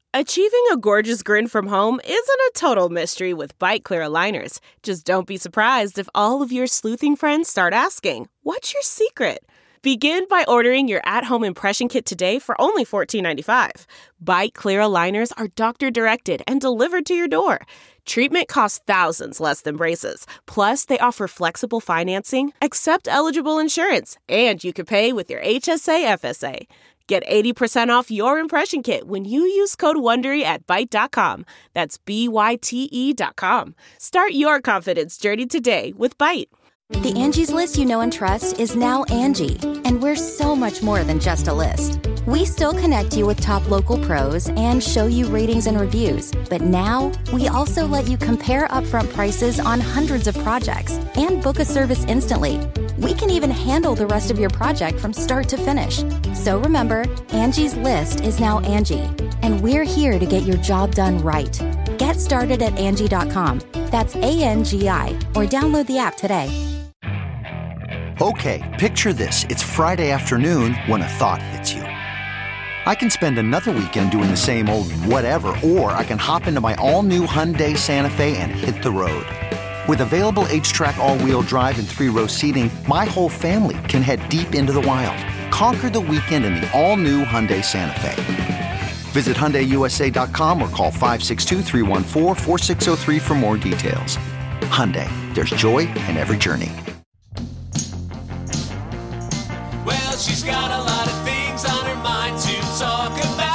Achieving a gorgeous grin from home isn't a total mystery with Byte Clear aligners. Just don't be surprised if all of your sleuthing friends start asking, "What's your secret?" Begin by ordering your at-home impression kit today for only $14.95. Byte Clear aligners are doctor-directed and delivered to your door. Treatment costs thousands less than braces. Plus, they offer flexible financing, accept eligible insurance, and you can pay with your HSA FSA. Get 80% off your impression kit when you use code WONDERY at Byte.com. That's BYTE.com. Start your confidence journey today with Byte. The Angie's List you know and trust is now Angie, and we're so much more than just a list. We still connect you with top local pros and show you ratings and reviews, but now we also let you compare upfront prices on hundreds of projects and book a service instantly. We can even handle the rest of your project from start to finish. So remember, Angie's List is now Angie, and we're here to get your job done right. Get started at Angie.com. That's ANGI, or download the app today. Okay, picture this. It's Friday afternoon when a thought hits you. I can spend another weekend doing the same old whatever, or I can hop into my all-new Hyundai Santa Fe and hit the road. With available H-Track all-wheel drive and 3-row seating, my whole family can head deep into the wild. Conquer the weekend in the all-new Hyundai Santa Fe. Visit HyundaiUSA.com or call 562-314-4603 for more details. Hyundai, there's joy in every journey. Well, she's got a lot of things on her mind to talk about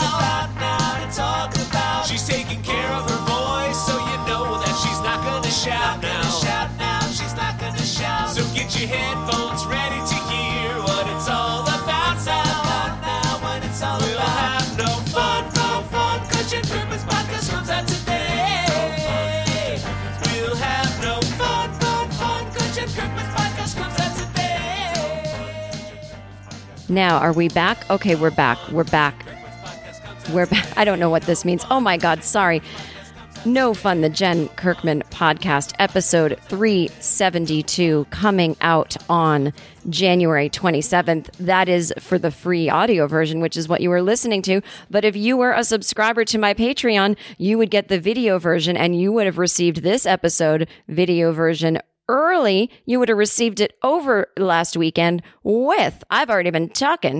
now. She's taking care of her voice, so you know that she's not gonna shout now. She's not gonna shout. So get your headphones ready to hear what it's all about now. What it's all about. We'll have no fun, 'cause your Christmas podcast comes out today. We'll have no fun, 'cause your Christmas podcast comes out today. Now, are we back? Okay, we're back. We're back. I don't know what this means. Oh my God, sorry. No Fun, the Jen Kirkman podcast, episode 372, coming out on January 27th. That is for the free audio version, which is what you were listening to. But if you were a subscriber to my Patreon, you would get the video version, and you would have received this episode video version early. You would have received it over last weekend with, I've already been talking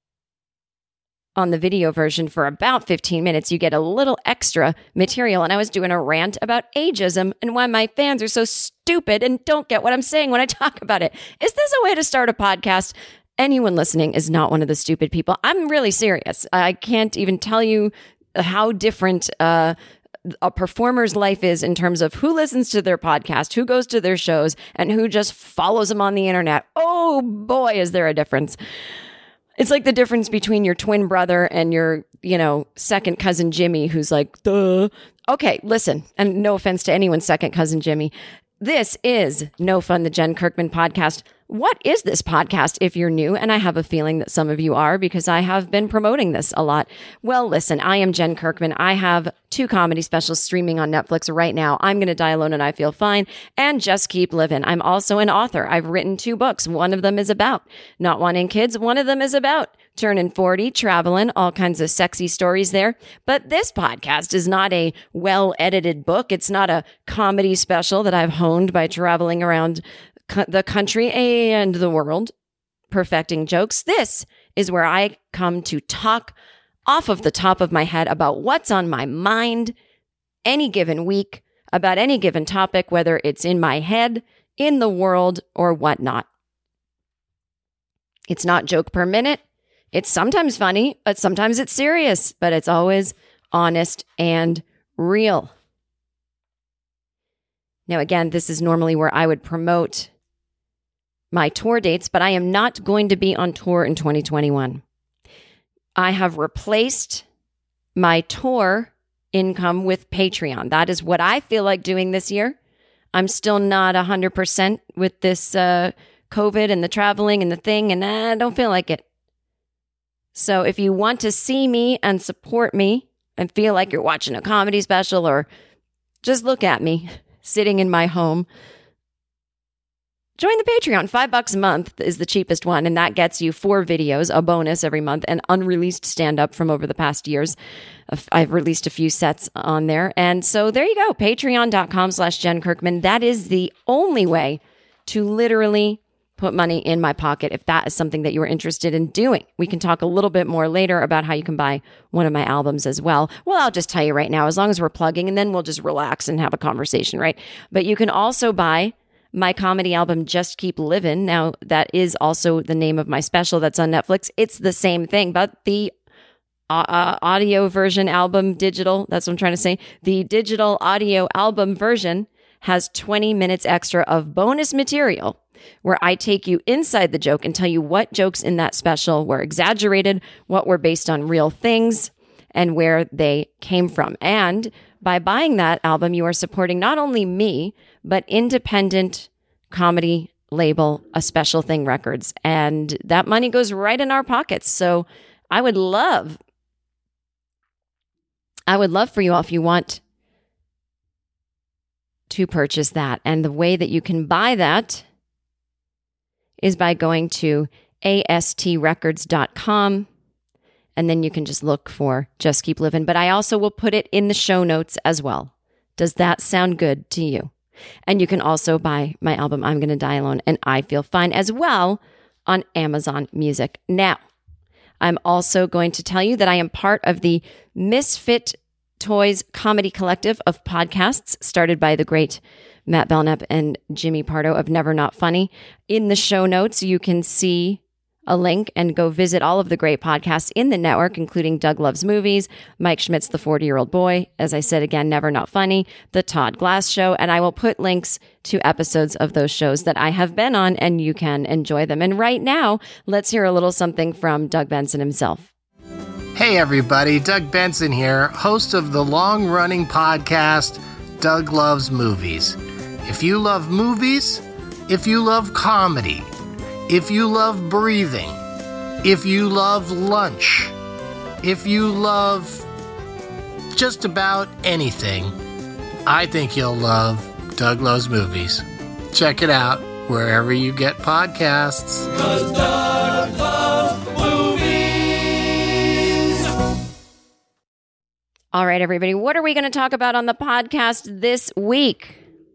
on the video version for about 15 minutes. You get a little extra material. And I was doing a rant about ageism and why my fans are so stupid and don't get what I'm saying when I talk about it. Is this a way to start a podcast? Anyone listening is not one of the stupid people. I'm really serious. I can't even tell you how different a performer's life is in terms of who listens to their podcast, who goes to their shows, and who just follows them on the internet. Oh boy, is there a difference. It's like the difference between your twin brother and your, second cousin Jimmy, who's like, duh. Okay, listen, and no offense to anyone's second cousin Jimmy. This is No Fun, the Jen Kirkman podcast. What is this podcast if you're new? And I have a feeling that some of you are, because I have been promoting this a lot. Well, listen, I am Jen Kirkman. I have 2 comedy specials streaming on Netflix right now. I'm Gonna Die Alone and I Feel Fine, and Just Keep Living. I'm also an author. I've written 2 books. One of them is about not wanting kids. One of them is about turning 40, traveling, all kinds of sexy stories there. But this podcast is not a well-edited book. It's not a comedy special that I've honed by traveling around the country and the world, perfecting jokes. This is where I come to talk off of the top of my head about what's on my mind any given week, about any given topic, whether it's in my head, in the world, or whatnot. It's not joke per minute. It's sometimes funny, but sometimes it's serious, but it's always honest and real. Now, again, this is normally where I would promote my tour dates, but I am not going to be on tour in 2021. I have replaced my tour income with Patreon. That is what I feel like doing this year. I'm still not 100% with this COVID and the traveling and the thing, and I don't feel like it. So if you want to see me and support me and feel like you're watching a comedy special, or just look at me sitting in my home, join the Patreon. $5 a month is the cheapest one, and that gets you 4 videos, a bonus every month, and unreleased stand-up from over the past years. I've released a few sets on there. And so there you go, patreon.com/Jen Kirkman. That is the only way to literally put money in my pocket if that is something that you are interested in doing. We can talk a little bit more later about how you can buy one of my albums as well. Well, I'll just tell you right now, as long as we're plugging, and then we'll just relax and have a conversation, right? But you can also buy my comedy album, Just Keep Livin'. Now, that is also the name of my special that's on Netflix. It's the same thing, but the audio version album, digital, that's what I'm trying to say. The digital audio album version has 20 minutes extra of bonus material where I take you inside the joke and tell you what jokes in that special were exaggerated, what were based on real things, and where they came from. And by buying that album, you are supporting not only me, but independent comedy label, A Special Thing Records. And that money goes right in our pockets. So I would love for you all, if you want to purchase that. And the way that you can buy that is by going to astrecords.com. And then you can just look for Just Keep Livin'. But I also will put it in the show notes as well. Does that sound good to you? And you can also buy my album, I'm Gonna Die Alone, and I Feel Fine as well on Amazon Music. Now, I'm also going to tell you that I am part of the Misfit Toys Comedy Collective of podcasts started by the great Matt Belknap and Jimmy Pardo of Never Not Funny. In the show notes, you can see a link and go visit all of the great podcasts in the network, including Doug Loves Movies, Mike Schmidt's The 40-Year-Old Boy, as I said again, Never Not Funny, The Todd Glass Show, and I will put links to episodes of those shows that I have been on, and you can enjoy them. And right now, let's hear a little something from Doug Benson himself. Hey everybody, Doug Benson here, host of the long-running podcast, Doug Loves Movies. If you love movies, if you love comedy, if you love breathing, if you love lunch, if you love just about anything, I think you'll love Doug Loves Movies. Check it out wherever you get podcasts. 'Cause Doug loves movies. All right, everybody, what are we going to talk about on the podcast this week?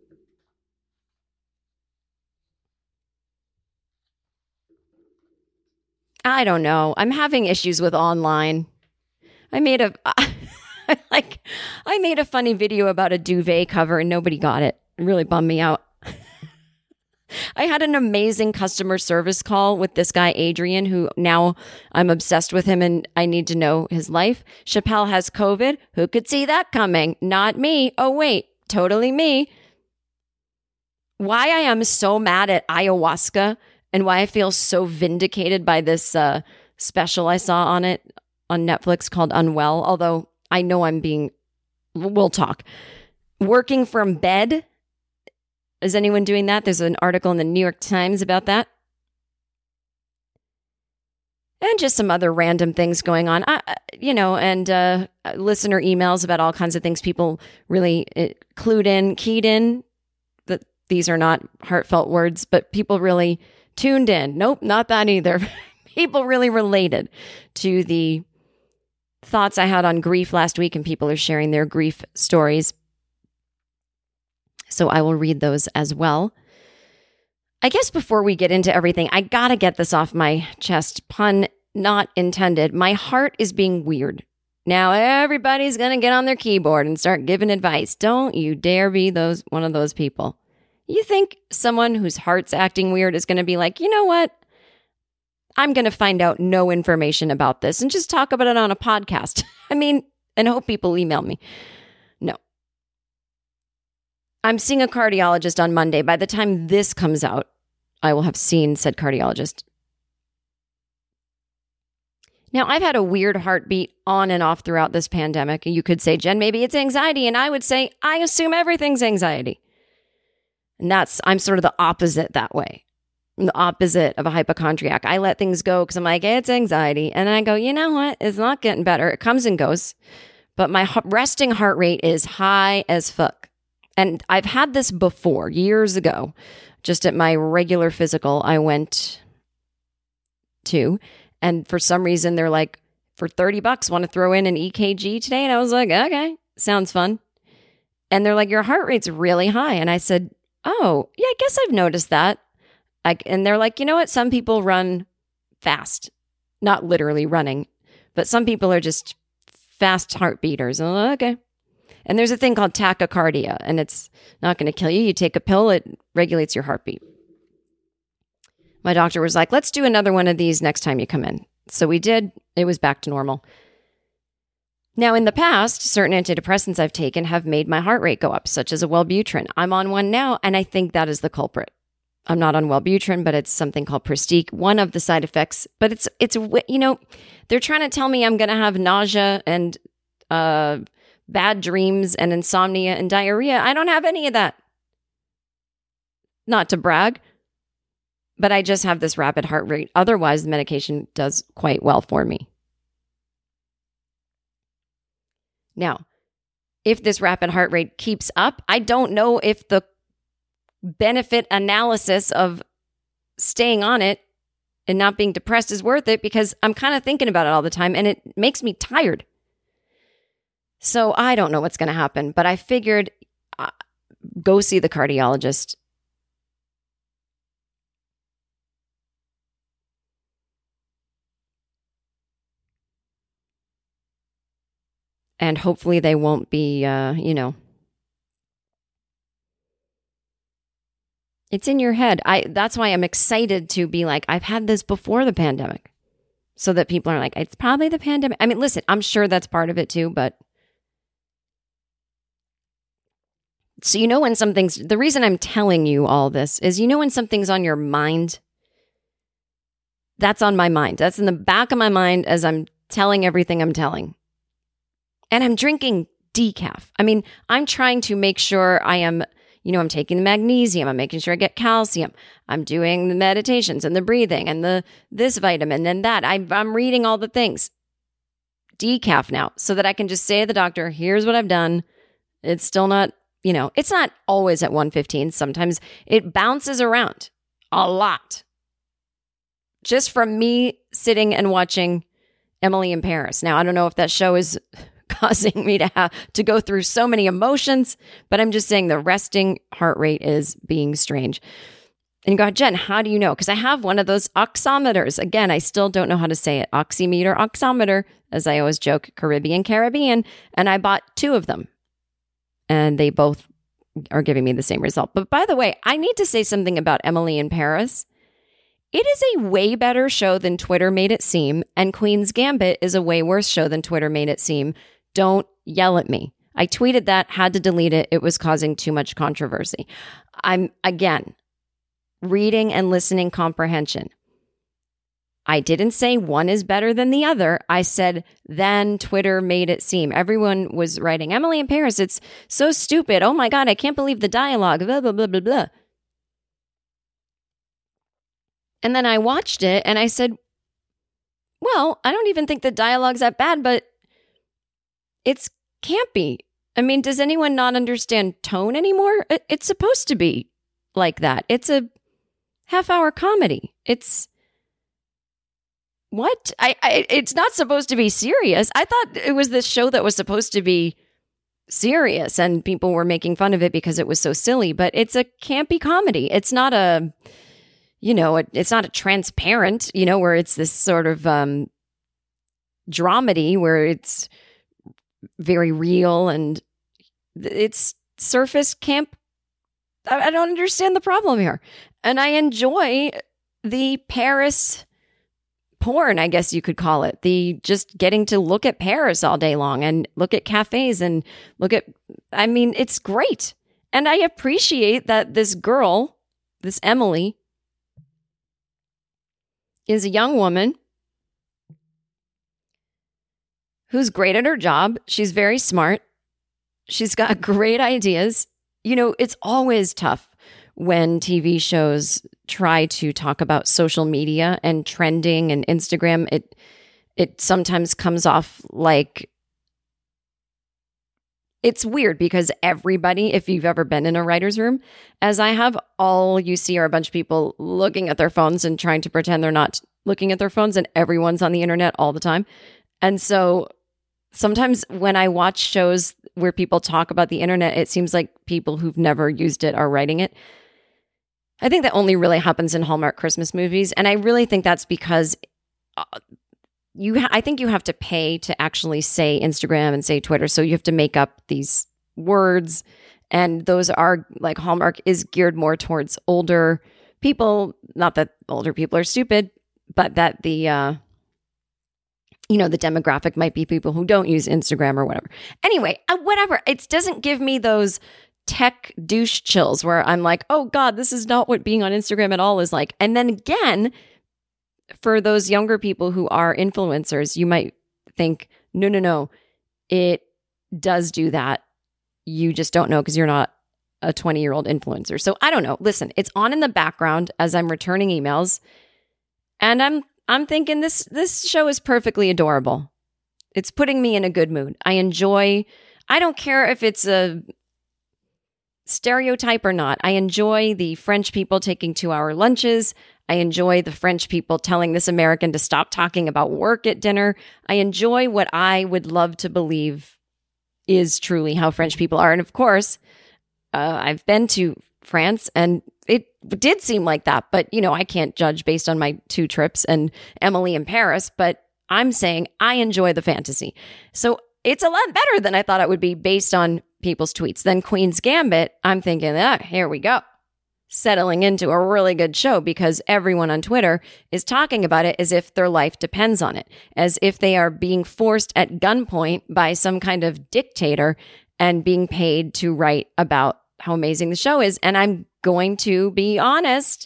I don't know. I'm having issues with online. I made a funny video about a duvet cover and nobody got it. It really bummed me out. I had an amazing customer service call with this guy, Adrian, who now I'm obsessed with him and I need to know his life. Chappelle has COVID. Who could see that coming? Not me. Oh, wait. Totally me. Why I am so mad at ayahuasca and why I feel so vindicated by this special I saw on it on Netflix called Unwell, although I know we'll talk. Working from bed. Is anyone doing that? There's an article in the New York Times about that. And just some other random things going on, and listener emails about all kinds of things people really keyed in, that these are not heartfelt words, but people really tuned in. Nope, not that either. People really related to the thoughts I had on grief last week, and people are sharing their grief stories. So I will read those as well. I guess before we get into everything, I gotta get this off my chest. Pun not intended. My heart is being weird. Now everybody's gonna get on their keyboard and start giving advice. Don't you dare be one of those people. You think someone whose heart's acting weird is going to be like, you know what? I'm going to find out no information about this and just talk about it on a podcast. I mean, and hope people email me. No. I'm seeing a cardiologist on Monday. By the time this comes out, I will have seen said cardiologist. Now, I've had a weird heartbeat on and off throughout this pandemic. You could say, Jen, maybe it's anxiety. And I would say, I assume everything's anxiety. And I'm sort of the opposite that way. I'm the opposite of a hypochondriac. I let things go because I'm like, hey, it's anxiety. And I go, you know what? It's not getting better. It comes and goes. But my resting heart rate is high as fuck. And I've had this before, years ago, just at my regular physical I went to. And for some reason, they're like, for $30, want to throw in an EKG today? And I was like, okay, sounds fun. And they're like, your heart rate's really high. And I said, oh, yeah, I guess I've noticed that. And they're like, you know what? Some people run fast, not literally running, but some people are just fast heartbeaters. And I'm like, okay. And there's a thing called tachycardia, and it's not going to kill you. You take a pill, it regulates your heartbeat. My doctor was like, let's do another one of these next time you come in. So we did. It was back to normal. Now, in the past, certain antidepressants I've taken have made my heart rate go up, such as a Wellbutrin. I'm on one now, and I think that is the culprit. I'm not on Wellbutrin, but it's something called Pristiq, one of the side effects. But it's you know, they're trying to tell me I'm going to have nausea and bad dreams and insomnia and diarrhea. I don't have any of that. Not to brag, but I just have this rapid heart rate. Otherwise, the medication does quite well for me. Now, if this rapid heart rate keeps up, I don't know if the benefit analysis of staying on it and not being depressed is worth it, because I'm kind of thinking about it all the time and it makes me tired. So I don't know what's going to happen, but I figured go see the cardiologist. And hopefully they won't be, it's in your head. That's why I'm excited to be like, I've had this before the pandemic. So that people are like, it's probably the pandemic. I mean, listen, I'm sure that's part of it too, but. So when something's, the reason I'm telling you all this is, when something's on your mind, that's on my mind. That's in the back of my mind as I'm telling everything I'm telling. And I'm drinking decaf. I mean, I'm trying to make sure I am, I'm taking the magnesium. I'm making sure I get calcium. I'm doing the meditations and the breathing and this vitamin and that. I'm reading all the things. Decaf now, so that I can just say to the doctor, here's what I've done. It's still not, it's not always at 115. Sometimes it bounces around a lot. Just from me sitting and watching Emily in Paris. Now, I don't know if that show is causing me to have to go through so many emotions, but I'm just saying the resting heart rate is being strange. And you go, Jen, how do you know? Because I have one of those oximeters. Again, I still don't know how to say it. Oximeter, oximeter, as I always joke, Caribbean. And I bought 2 of them. And they both are giving me the same result. But by the way, I need to say something about Emily in Paris. It is a way better show than Twitter made it seem. And Queen's Gambit is a way worse show than Twitter made it seem. Don't yell at me. I tweeted that, had to delete it. It was causing too much controversy. I'm, again, reading and listening comprehension. I didn't say one is better than the other. I said, then Twitter made it seem. Everyone was writing, Emily in Paris, it's so stupid. Oh my God, I can't believe the dialogue, blah, blah, blah, blah, blah. And then I watched it and I said, well, I don't even think the dialogue's that bad, but it's campy. I mean, does anyone not understand tone anymore? It's supposed to be like that. It's a half-hour comedy. It's what? It's not supposed to be serious. I thought it was this show that was supposed to be serious and people were making fun of it because it was so silly, but it's a campy comedy. It's not a, it's not a transparent, where it's this sort of dramedy where it's very real and it's surface camp. I don't understand the problem here. And I enjoy the Paris porn, I guess you could call it. The just getting to look at Paris all day long and look at cafes and it's great. And I appreciate that this girl, this Emily, is a young woman who's great at her job. She's very smart. She's got great ideas. It's always tough when TV shows try to talk about social media and trending and Instagram. It sometimes comes off like it's weird because everybody, if you've ever been in a writer's room, as I have, all you see are a bunch of people looking at their phones and trying to pretend they're not looking at their phones, and everyone's on the internet all the time. And so sometimes when I watch shows where people talk about the internet, it seems like people who've never used it are writing it. I think that only really happens in Hallmark Christmas movies. And I really think that's because I think you have to pay to actually say Instagram and say Twitter. So you have to make up these words. And those are like Hallmark is geared more towards older people. Not that older people are stupid, but that the demographic might be people who don't use Instagram or whatever. Anyway, whatever. It doesn't give me those tech douche chills where I'm like, oh God, this is not what being on Instagram at all is like. And then again, for those younger people who are influencers, you might think, no, it does do that. You just don't know because you're not a 20-year-old influencer. So I don't know. Listen, it's on in the background as I'm returning emails. And I'm thinking this show is perfectly adorable. It's putting me in a good mood. I don't care if it's a stereotype or not. I enjoy the French people taking 2-hour lunches. I enjoy the French people telling this American to stop talking about work at dinner. I enjoy what I would love to believe is truly how French people are. And of course, I've been to France and it did seem like that. But, I can't judge based on my 2 trips and Emily in Paris. But I'm saying I enjoy the fantasy. So it's a lot better than I thought it would be based on people's tweets. Then Queen's Gambit, I'm thinking, here we go. Settling into a really good show because everyone on Twitter is talking about it as if their life depends on it, as if they are being forced at gunpoint by some kind of dictator and being paid to write about how amazing the show is. And I'm going to be honest.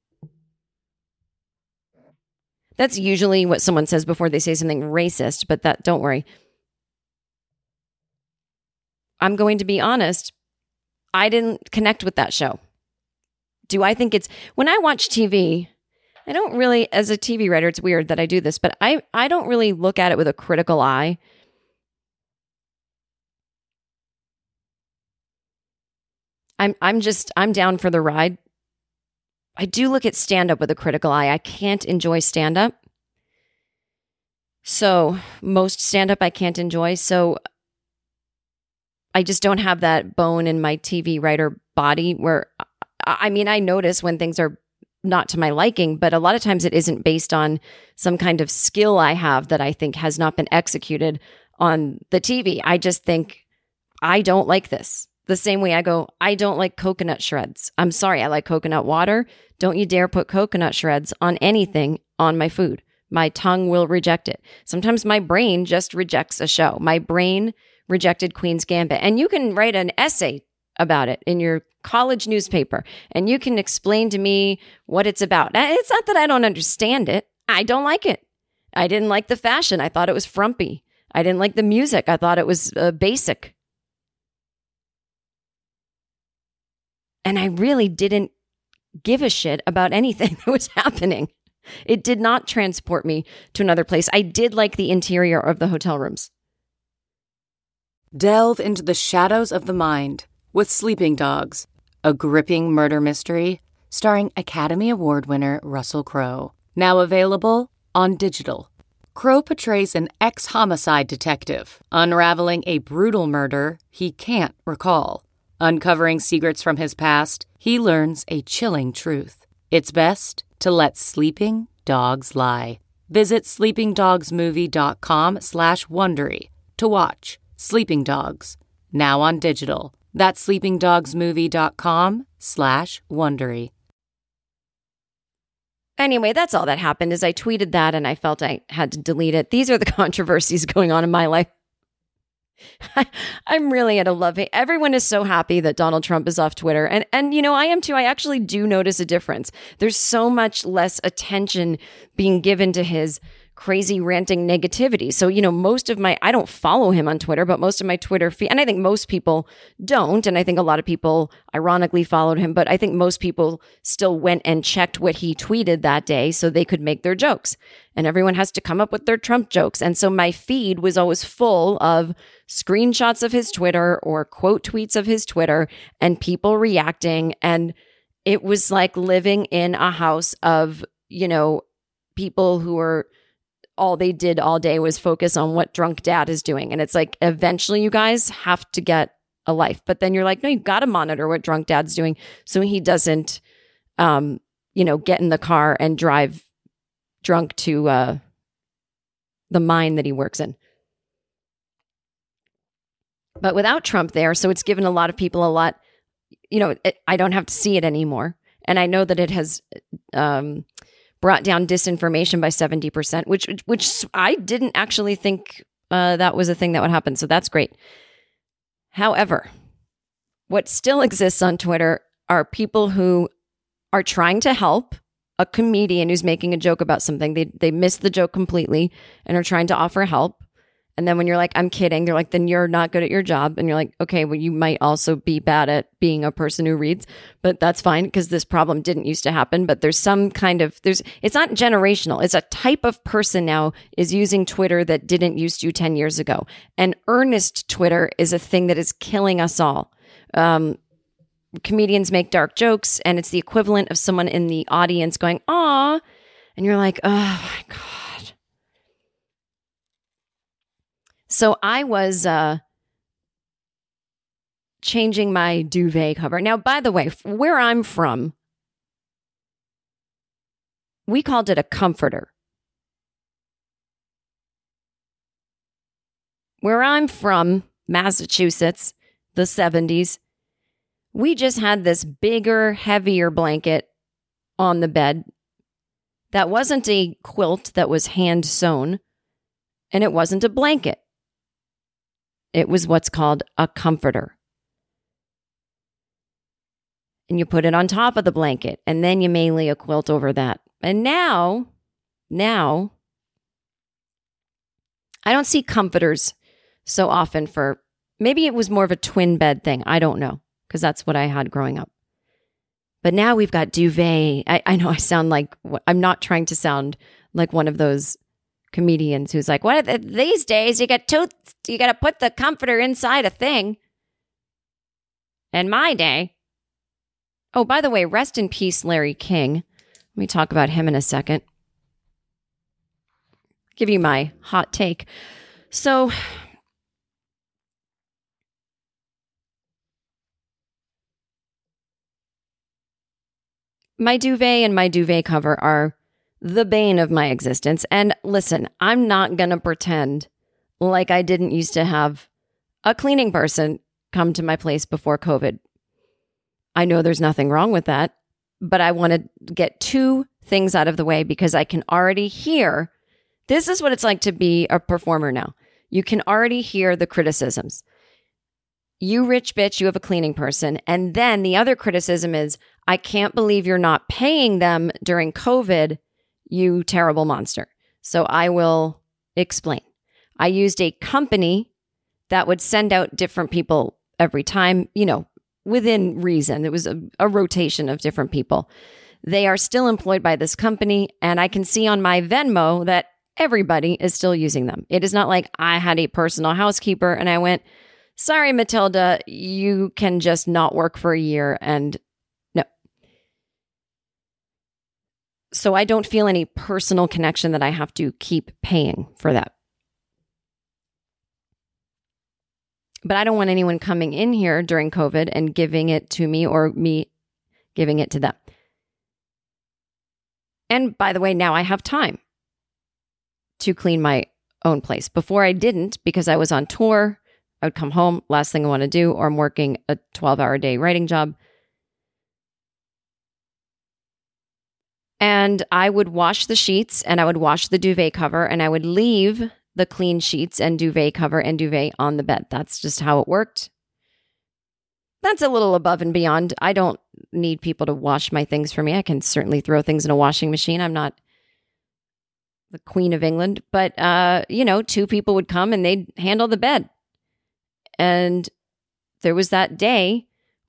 That's usually what someone says before they say something racist, but don't worry. I'm going to be honest. I didn't connect with that show. Do I think when I watch TV, I don't really, as a TV writer, it's weird that I do this, but I don't really look at it with a critical eye. I'm down for the ride. I do look at stand-up with a critical eye. I can't enjoy stand-up. So most stand-up I can't enjoy. So I just don't have that bone in my TV writer body where, I notice when things are not to my liking, but a lot of times it isn't based on some kind of skill I have that I think has not been executed on the TV. I just think, I don't like this. The same way I go, I don't like coconut shreds. I'm sorry, I like coconut water. Don't you dare put coconut shreds on anything on my food. My tongue will reject it. Sometimes my brain just rejects a show. My brain rejected Queen's Gambit. And you can write an essay about it in your college newspaper, and you can explain to me what it's about. It's not that I don't understand it. I don't like it. I didn't like the fashion. I thought it was frumpy. I didn't like the music. I thought it was basic. And I really didn't give a shit about anything that was happening. It did not transport me to another place. I did like the interior of the hotel rooms. Delve into the shadows of the mind with Sleeping Dogs, a gripping murder mystery starring Academy Award winner Russell Crowe. Now available on digital. Crowe portrays an ex-homicide detective unraveling a brutal murder he can't recall. Uncovering secrets from his past, he learns a chilling truth. It's best to let sleeping dogs lie. Visit sleepingdogsmovie.com/Wondery to watch Sleeping Dogs, now on digital. That's sleepingdogsmovie.com/Wondery. Anyway, that's all that happened is I tweeted that and I felt I had to delete it. These are the controversies going on in my life. I'm really at a love hate. Everyone is so happy that Donald Trump is off Twitter. And I am too. I actually do notice a difference. There's so much less attention being given to his crazy ranting negativity. So, most of I don't follow him on Twitter, but most of my Twitter feed, and I think most people don't. And I think a lot of people ironically followed him, but I think most people still went and checked what he tweeted that day so they could make their jokes. And everyone has to come up with their Trump jokes. And so my feed was always full of screenshots of his Twitter or quote tweets of his Twitter and people reacting. And it was like living in a house of, people who were all they did all day was focus on what drunk dad is doing. And it's like, eventually you guys have to get a life. But then you're like, no, you've got to monitor what drunk dad's doing so he doesn't, get in the car and drive drunk to the mine that he works in. But without Trump there, so it's given a lot of people a lot, I don't have to see it anymore. And I know that it has brought down disinformation by 70%, which I didn't actually think that was a thing that would happen. So that's great. However, what still exists on Twitter are people who are trying to help a comedian who's making a joke about something. They missed the joke completely and are trying to offer help. And then when you're like, I'm kidding, they're like, then you're not good at your job. And you're like, okay, well, you might also be bad at being a person who reads, but that's fine because this problem didn't used to happen. But there's some kind of, it's not generational. It's a type of person now is using Twitter that didn't used to 10 years ago. And earnest Twitter is a thing that is killing us all. Comedians make dark jokes and it's the equivalent of someone in the audience going, aw, and you're like, oh my God. So I was changing my duvet cover. Now, by the way, where I'm from, we called it a comforter. Where I'm from, Massachusetts, the 70s, we just had this bigger, heavier blanket on the bed that wasn't a quilt that was hand sewn, and it wasn't a blanket. It was what's called a comforter. And you put it on top of the blanket, and then you may lay a quilt over that. And now, I don't see comforters so often for, maybe it was more of a twin bed thing. I don't know, because that's what I had growing up. But now we've got duvet. I know I sound like, I'm not trying to sound like one of those comedians who's like, what these days you got to put the comforter inside a thing. In my day. Oh, by the way, rest in peace, Larry King. Let me talk about him in a second. Give you my hot take. So my duvet and my duvet cover are the bane of my existence. And listen, I'm not going to pretend like I didn't used to have a cleaning person come to my place before COVID. I know there's nothing wrong with that, but I want to get two things out of the way because I can already hear, this is what it's like to be a performer now. You can already hear the criticisms. You rich bitch, you have a cleaning person. And then the other criticism is, I can't believe you're not paying them during COVID, you terrible monster. So I will explain. I used a company that would send out different people every time, within reason. It was a rotation of different people. They are still employed by this company, and I can see on my Venmo that everybody is still using them. It is not like I had a personal housekeeper and I went, sorry, Matilda, you can just not work for a year and no. So I don't feel any personal connection that I have to keep paying for that. But I don't want anyone coming in here during COVID and giving it to me or me giving it to them. And by the way, now I have time to clean my own place. Before I didn't because I was on tour. I would come home, last thing I want to do, or I'm working a 12-hour day writing job. And I would wash the sheets and I would wash the duvet cover and I would leave the clean sheets and duvet cover and duvet on the bed. That's just how it worked. That's a little above and beyond. I don't need people to wash my things for me. I can certainly throw things in a washing machine. I'm not the Queen of England, but, two people would come and they'd handle the bed. And there was that day,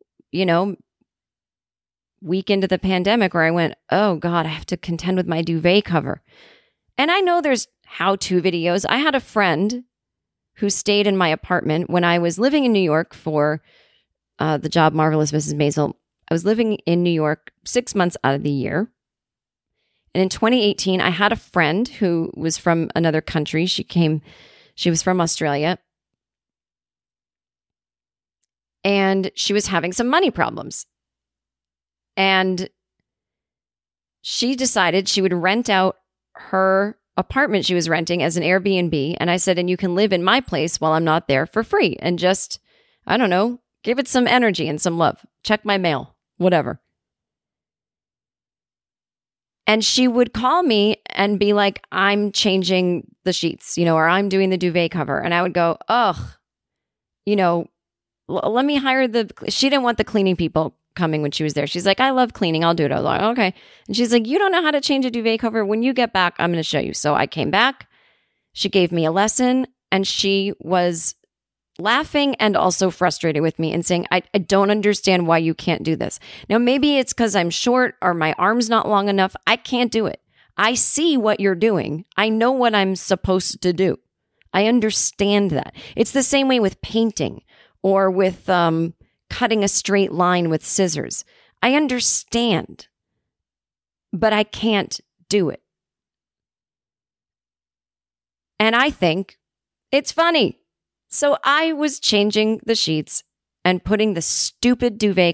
week into the pandemic where I went, oh God, I have to contend with my duvet cover. And I know there's how-to videos. I had a friend who stayed in my apartment when I was living in New York for the job Marvelous Mrs. Maisel. I was living in New York 6 months out of the year. And in 2018, I had a friend who was from another country. She was from Australia. And she was having some money problems. And she decided she would rent out her apartment she was renting as an Airbnb. And I said, and you can live in my place while I'm not there for free. And just, I don't know, give it some energy and some love. Check my mail, whatever. And she would call me and be like, I'm changing the sheets, or I'm doing the duvet cover. And I would go, let me hire she didn't want the cleaning people coming when she was there. She's like, I love cleaning. I'll do it. I was like, okay. And she's like, you don't know how to change a duvet cover. When you get back, I'm going to show you. So I came back. She gave me a lesson and she was laughing and also frustrated with me and saying, I don't understand why you can't do this. Now, maybe it's because I'm short or my arm's not long enough. I can't do it. I see what you're doing. I know what I'm supposed to do. I understand that. It's the same way with painting or with cutting a straight line with scissors. I understand, but I can't do it. And I think it's funny. So I was changing the sheets and putting the stupid duvet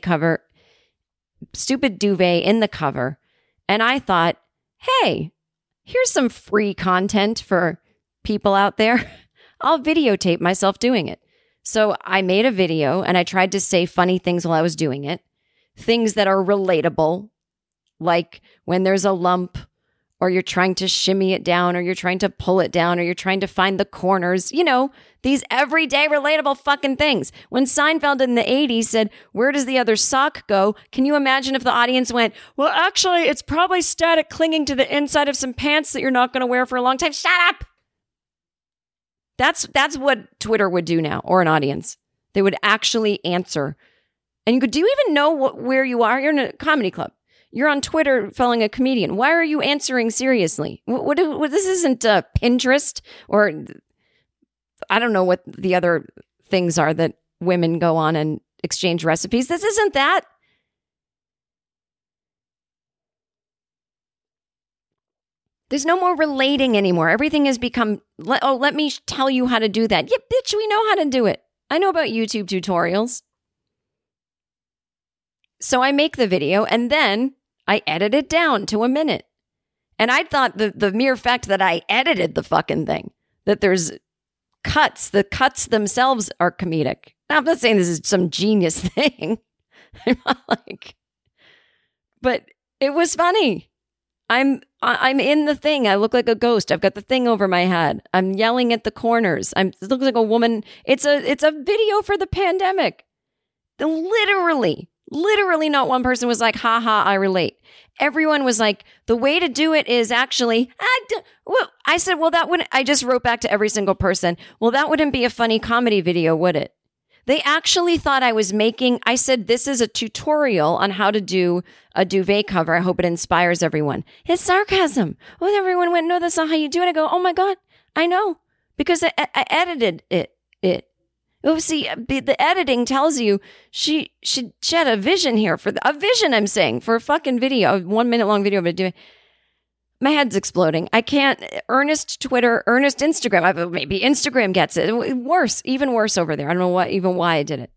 in the cover. And I thought, hey, here's some free content for people out there. I'll videotape myself doing it. So I made a video and I tried to say funny things while I was doing it. Things that are relatable, like when there's a lump or you're trying to shimmy it down or you're trying to pull it down or you're trying to find the corners, these everyday relatable fucking things. When Seinfeld in the 80s said, where does the other sock go? Can you imagine if the audience went, well, actually, it's probably static clinging to the inside of some pants that you're not going to wear for a long time. Shut up. That's what Twitter would do now, or an audience. They would actually answer. And you could, do you even know where you are? You're in a comedy club. You're on Twitter following a comedian. Why are you answering seriously? What this isn't Pinterest, or I don't know what the other things are that women go on and exchange recipes. This isn't that. There's no more relating anymore. Everything has become, let me tell you how to do that. Yeah, bitch, we know how to do it. I know about YouTube tutorials. So I make the video and then I edit it down to a minute. And I thought the mere fact that I edited the fucking thing, that there's cuts, the cuts themselves are comedic. Now, I'm not saying this is some genius thing. I'm not like, but it was funny. I'm in the thing. I look like a ghost. I've got the thing over my head. I'm yelling at the corners. It looks like a woman. It's a video for the pandemic. Literally not one person was like, haha, I relate. Everyone was like, the way to do it is actually, I said, well, that wouldn't, I just wrote back to every single person. Well, that wouldn't be a funny comedy video, would it? They actually thought I said, this is a tutorial on how to do a duvet cover. I hope it inspires everyone. It's sarcasm. Well, everyone went, no, that's not how you do it. I go, oh my God, I know. Because I edited it. Oh, see, the editing tells you she had a vision here for a fucking video, a 1 minute long video of it doing. My head's exploding. I can't. Earnest Twitter, earnest Instagram. Maybe Instagram gets it. Worse, even worse over there. I don't know why I did it.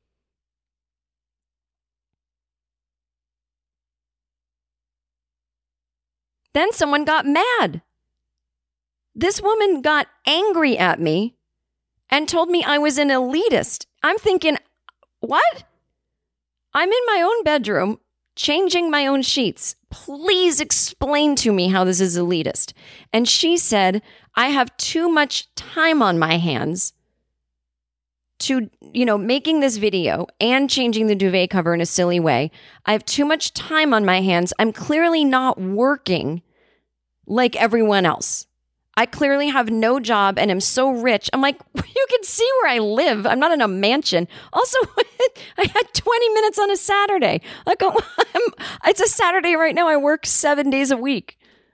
Then someone got mad. This woman got angry at me and told me I was an elitist. I'm thinking, what? I'm in my own bedroom, changing my own sheets. Please explain to me how this is elitist. And she said, I have too much time on my hands to, making this video and changing the duvet cover in a silly way. I have too much time on my hands. I'm clearly not working like everyone else. I clearly have no job and am so rich. I'm like, you can see where I live. I'm not in a mansion. Also, I had 20 minutes on a Saturday. Like, it's a Saturday right now. I work 7 days a week.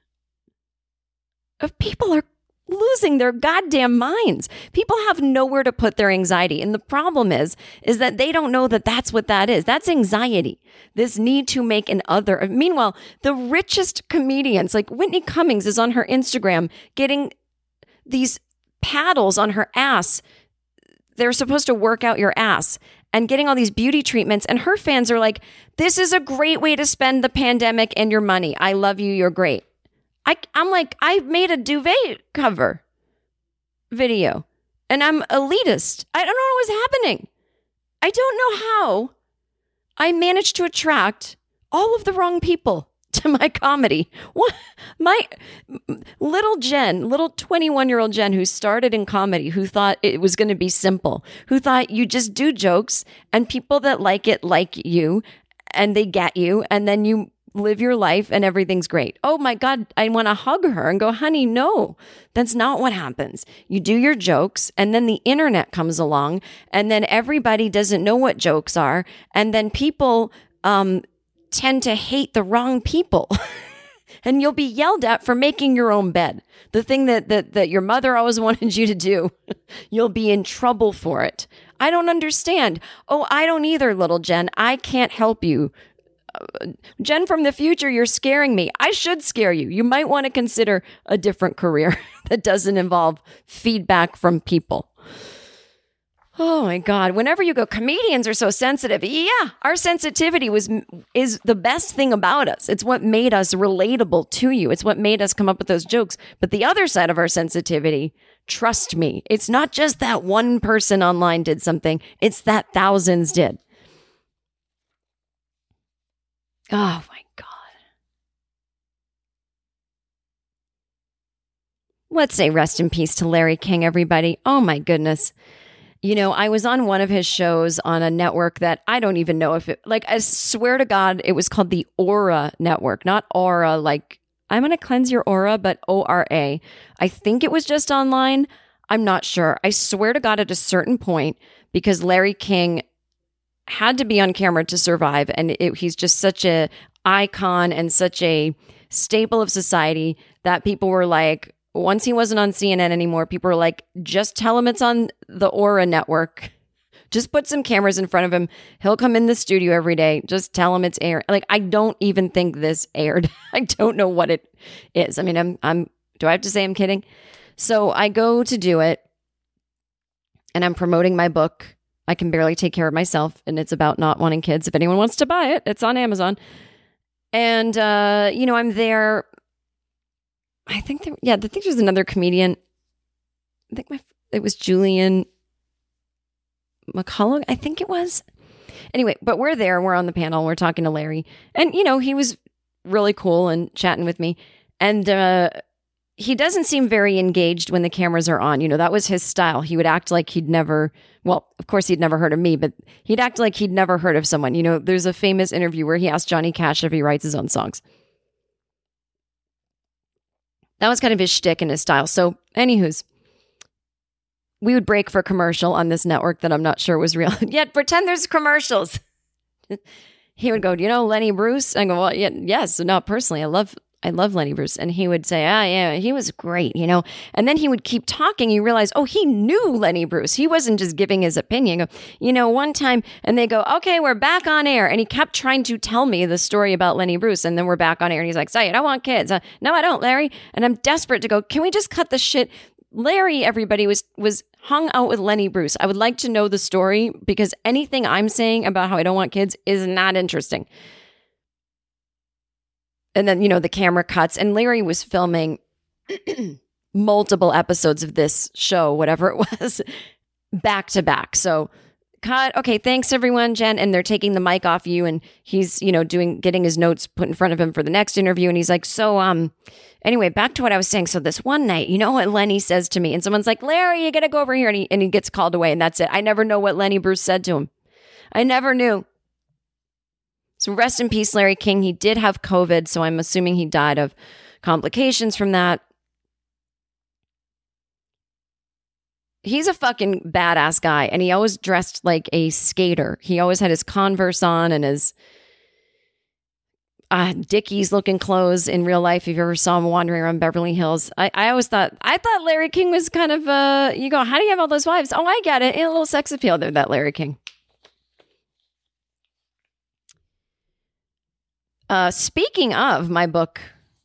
People are losing their goddamn minds. People have nowhere to put their anxiety. And the problem is that they don't know that that's what that is. That's anxiety. This need to make an other. Meanwhile, the richest comedians, like Whitney Cummings is on her Instagram getting these paddles on her ass. They're supposed to work out your ass and getting all these beauty treatments. And her fans are like, this is a great way to spend the pandemic and your money. I love you. You're great. I'm like, I made a duvet cover video and I'm elitist. I don't know what was happening. I don't know how I managed to attract all of the wrong people to my comedy. What? My little 21-year-old Jen who started in comedy, who thought it was going to be simple, who thought you just do jokes and people that like it like you and they get you and then you live your life and everything's great. Oh my God, I want to hug her and go, honey, no, that's not what happens. You do your jokes and then the internet comes along and then everybody doesn't know what jokes are. And then people tend to hate the wrong people. And you'll be yelled at for making your own bed. The thing that your mother always wanted you to do, you'll be in trouble for it. I don't understand. Oh, I don't either, little Jen. I can't help you. Jen from the future, you're scaring me. I should scare you. You might want to consider a different career that doesn't involve feedback from people. Oh my God. Whenever you go, comedians are so sensitive. Yeah, our sensitivity is the best thing about us. It's what made us relatable to you. It's what made us come up with those jokes. But the other side of our sensitivity, trust me, it's not just that one person online did something. It's that thousands did. Oh my God. Let's say rest in peace to Larry King, everybody. Oh my goodness. You know, I was on one of his shows on a network that I don't even know if it, like, I swear to God, it was called the Aura Network, not Aura, like, I'm going to cleanse your aura, but ORA. I think it was just online. I'm not sure. I swear to God at a certain point, because Larry King had to be on camera to survive. And he's just such a icon and such a staple of society that people were like, once he wasn't on CNN anymore, people were like, just tell him it's on the Aura Network. Just put some cameras in front of him. He'll come in the studio every day. Just tell him it's aired. Like, I don't even think this aired. I don't know what it is. I mean, do I have to say I'm kidding? So I go to do it and I'm promoting my book. I can barely take care of myself, and it's about not wanting kids. If anyone wants to buy it, it's on Amazon. And, I'm there. I think there's another comedian. I think it was Julian McCullough, I think it was. Anyway, but we're there. We're on the panel. We're talking to Larry. And, he was really cool and chatting with me. And he doesn't seem very engaged when the cameras are on. That was his style. He would act like he'd never, well, of course he'd never heard of me, but he'd act like he'd never heard of someone. There's a famous interview where he asked Johnny Cash if he writes his own songs. That was kind of his shtick and his style. So, anywho's, we would break for commercial on this network that I'm not sure was real. Yet pretend there's commercials. He would go, Lenny Bruce? I go, well, yes, not personally. I love Lenny Bruce. And he would say, yeah, he was great, And then he would keep talking. You realize, he knew Lenny Bruce. He wasn't just giving his opinion. One time, and they go, okay, we're back on air. And he kept trying to tell me the story about Lenny Bruce. And then we're back on air. And he's like, I don't want kids. No, I don't, Larry. And I'm desperate to go, can we just cut the shit? Larry, everybody, was hung out with Lenny Bruce. I would like to know the story because anything I'm saying about how I don't want kids is not interesting. And then, the camera cuts and Larry was filming multiple episodes of this show, whatever it was, back to back. So cut. Okay. Thanks everyone, Jen. And they're taking the mic off you. And he's, getting his notes put in front of him for the next interview. And he's like, anyway, back to what I was saying. So this one night, what Lenny says to me, and someone's like, Larry, you got to go over here. And he gets called away and that's it. I never know what Lenny Bruce said to him. I never knew. So rest in peace, Larry King. He did have COVID, so I'm assuming he died of complications from that. He's a fucking badass guy, and he always dressed like a skater. He always had his Converse on and his Dickies looking clothes in real life. If you ever saw him wandering around Beverly Hills, I thought Larry King was kind of you go, how do you have all those wives? Oh, I get it. A little sex appeal there, that Larry King. Speaking of my book,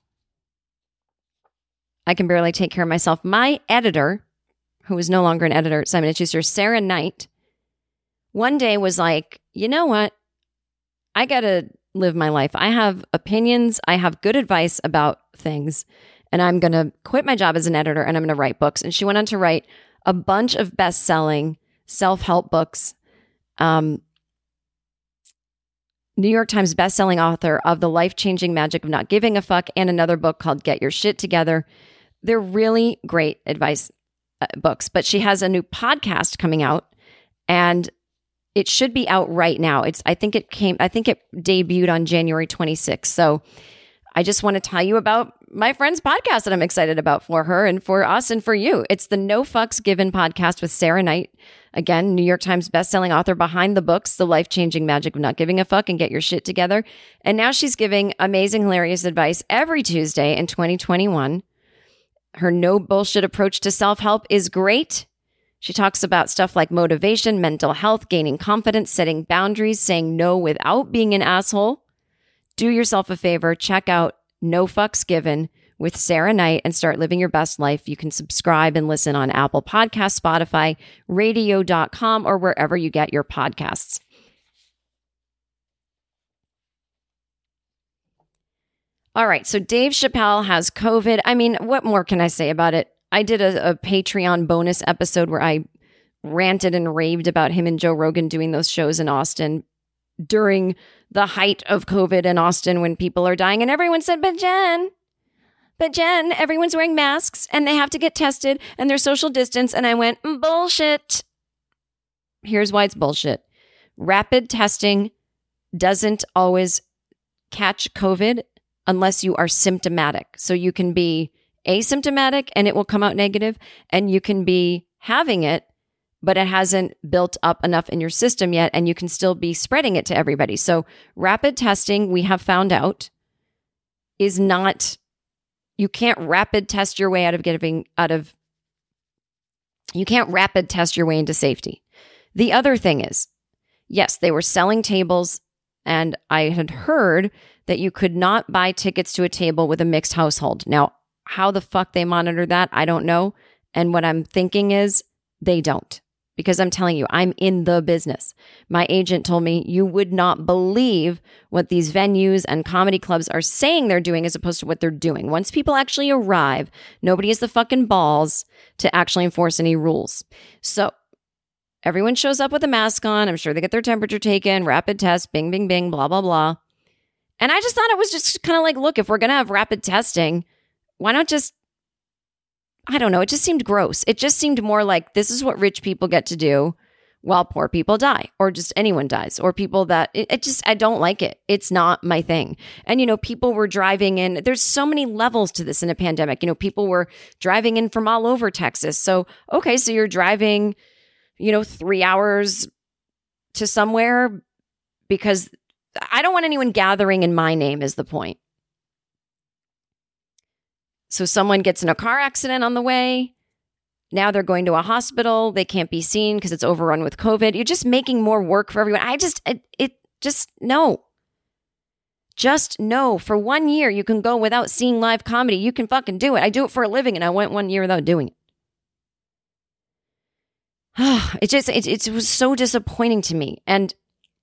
I Can Barely Take Care of Myself, my editor, who is no longer an editor at Simon & Schuster, Sarah Knight, one day was like, you know what? I got to live my life. I have opinions. I have good advice about things. And I'm going to quit my job as an editor and I'm going to write books. And she went on to write a bunch of best-selling self-help books. New York Times best-selling author of The Life-Changing Magic of Not Giving a Fuck, and another book called Get Your Shit Together. They're really great advice books, but she has a new podcast coming out, and it should be out right now. I think it debuted on January 26th. So I just want to tell you about my friend's podcast that I'm excited about for her and for us and for you. It's the No Fucks Given podcast with Sarah Knight. Again, New York Times bestselling author behind the books, The Life-Changing Magic of Not Giving a Fuck and Get Your Shit Together. And now she's giving amazing, hilarious advice every Tuesday in 2021. Her no bullshit approach to self-help is great. She talks about stuff like motivation, mental health, gaining confidence, setting boundaries, saying no without being an asshole. Do yourself a favor. Check out No Fucks Given with Sarah Knight and start living your best life. You can subscribe and listen on Apple Podcasts, Spotify, radio.com, or wherever you get your podcasts. All right, so Dave Chappelle has COVID. I mean, what more can I say about it? I did a Patreon bonus episode where I ranted and raved about him and Joe Rogan doing those shows in Austin during the height of COVID in Austin when people are dying. And everyone said, but Jen, everyone's wearing masks and they have to get tested and there's social distance. And I went, bullshit. Here's why it's bullshit. Rapid testing doesn't always catch COVID unless you are symptomatic. So you can be asymptomatic and it will come out negative, and you can be having it, but it hasn't built up enough in your system yet, and you can still be spreading it to everybody. So rapid testing, we have found out, is not, you can't rapid test your way you can't rapid test your way into safety. The other thing is, yes, they were selling tables, and I had heard that you could not buy tickets to a table with a mixed household. Now, how the fuck they monitor that, I don't know. And what I'm thinking is they don't. Because I'm telling you, I'm in the business. My agent told me you would not believe what these venues and comedy clubs are saying they're doing as opposed to what they're doing. Once people actually arrive, nobody has the fucking balls to actually enforce any rules. So everyone shows up with a mask on. I'm sure they get their temperature taken, rapid test, bing, bing, bing, blah, blah, blah. And I just thought it was just kind of like, look, if we're going to have rapid testing, why not just, I don't know, it just seemed gross. It just seemed more like this is what rich people get to do while poor people die, or just anyone dies, or people that, I don't like it. It's not my thing. And, people were driving in, there's so many levels to this in a pandemic. People were driving in from all over Texas. So, okay, so you're driving, 3 hours to somewhere because I don't want anyone gathering in my name is the point. So someone gets in a car accident on the way. Now they're going to a hospital. They can't be seen because it's overrun with COVID. You're just making more work for everyone. No. Just no. For 1 year, you can go without seeing live comedy. You can fucking do it. I do it for a living, and I went 1 year without doing it. It was so disappointing to me. And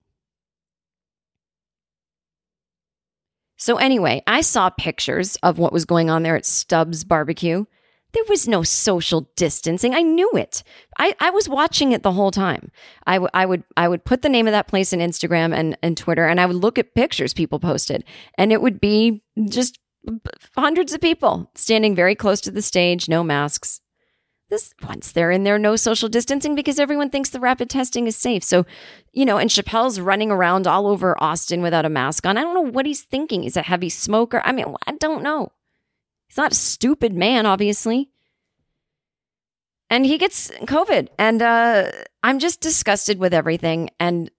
so anyway, I saw pictures of what was going on there at Stubbs Barbecue. There was no social distancing. I knew it. I was watching it the whole time. I would put the name of that place in Instagram and Twitter, and I would look at pictures people posted, and it would be just hundreds of people standing very close to the stage, no masks. Once they're in there, no social distancing because everyone thinks the rapid testing is safe. So, and Chappelle's running around all over Austin without a mask on. I don't know what he's thinking. Is it heavy smoker? I don't know. He's not a stupid man, obviously. And he gets COVID. And I'm just disgusted with everything. And,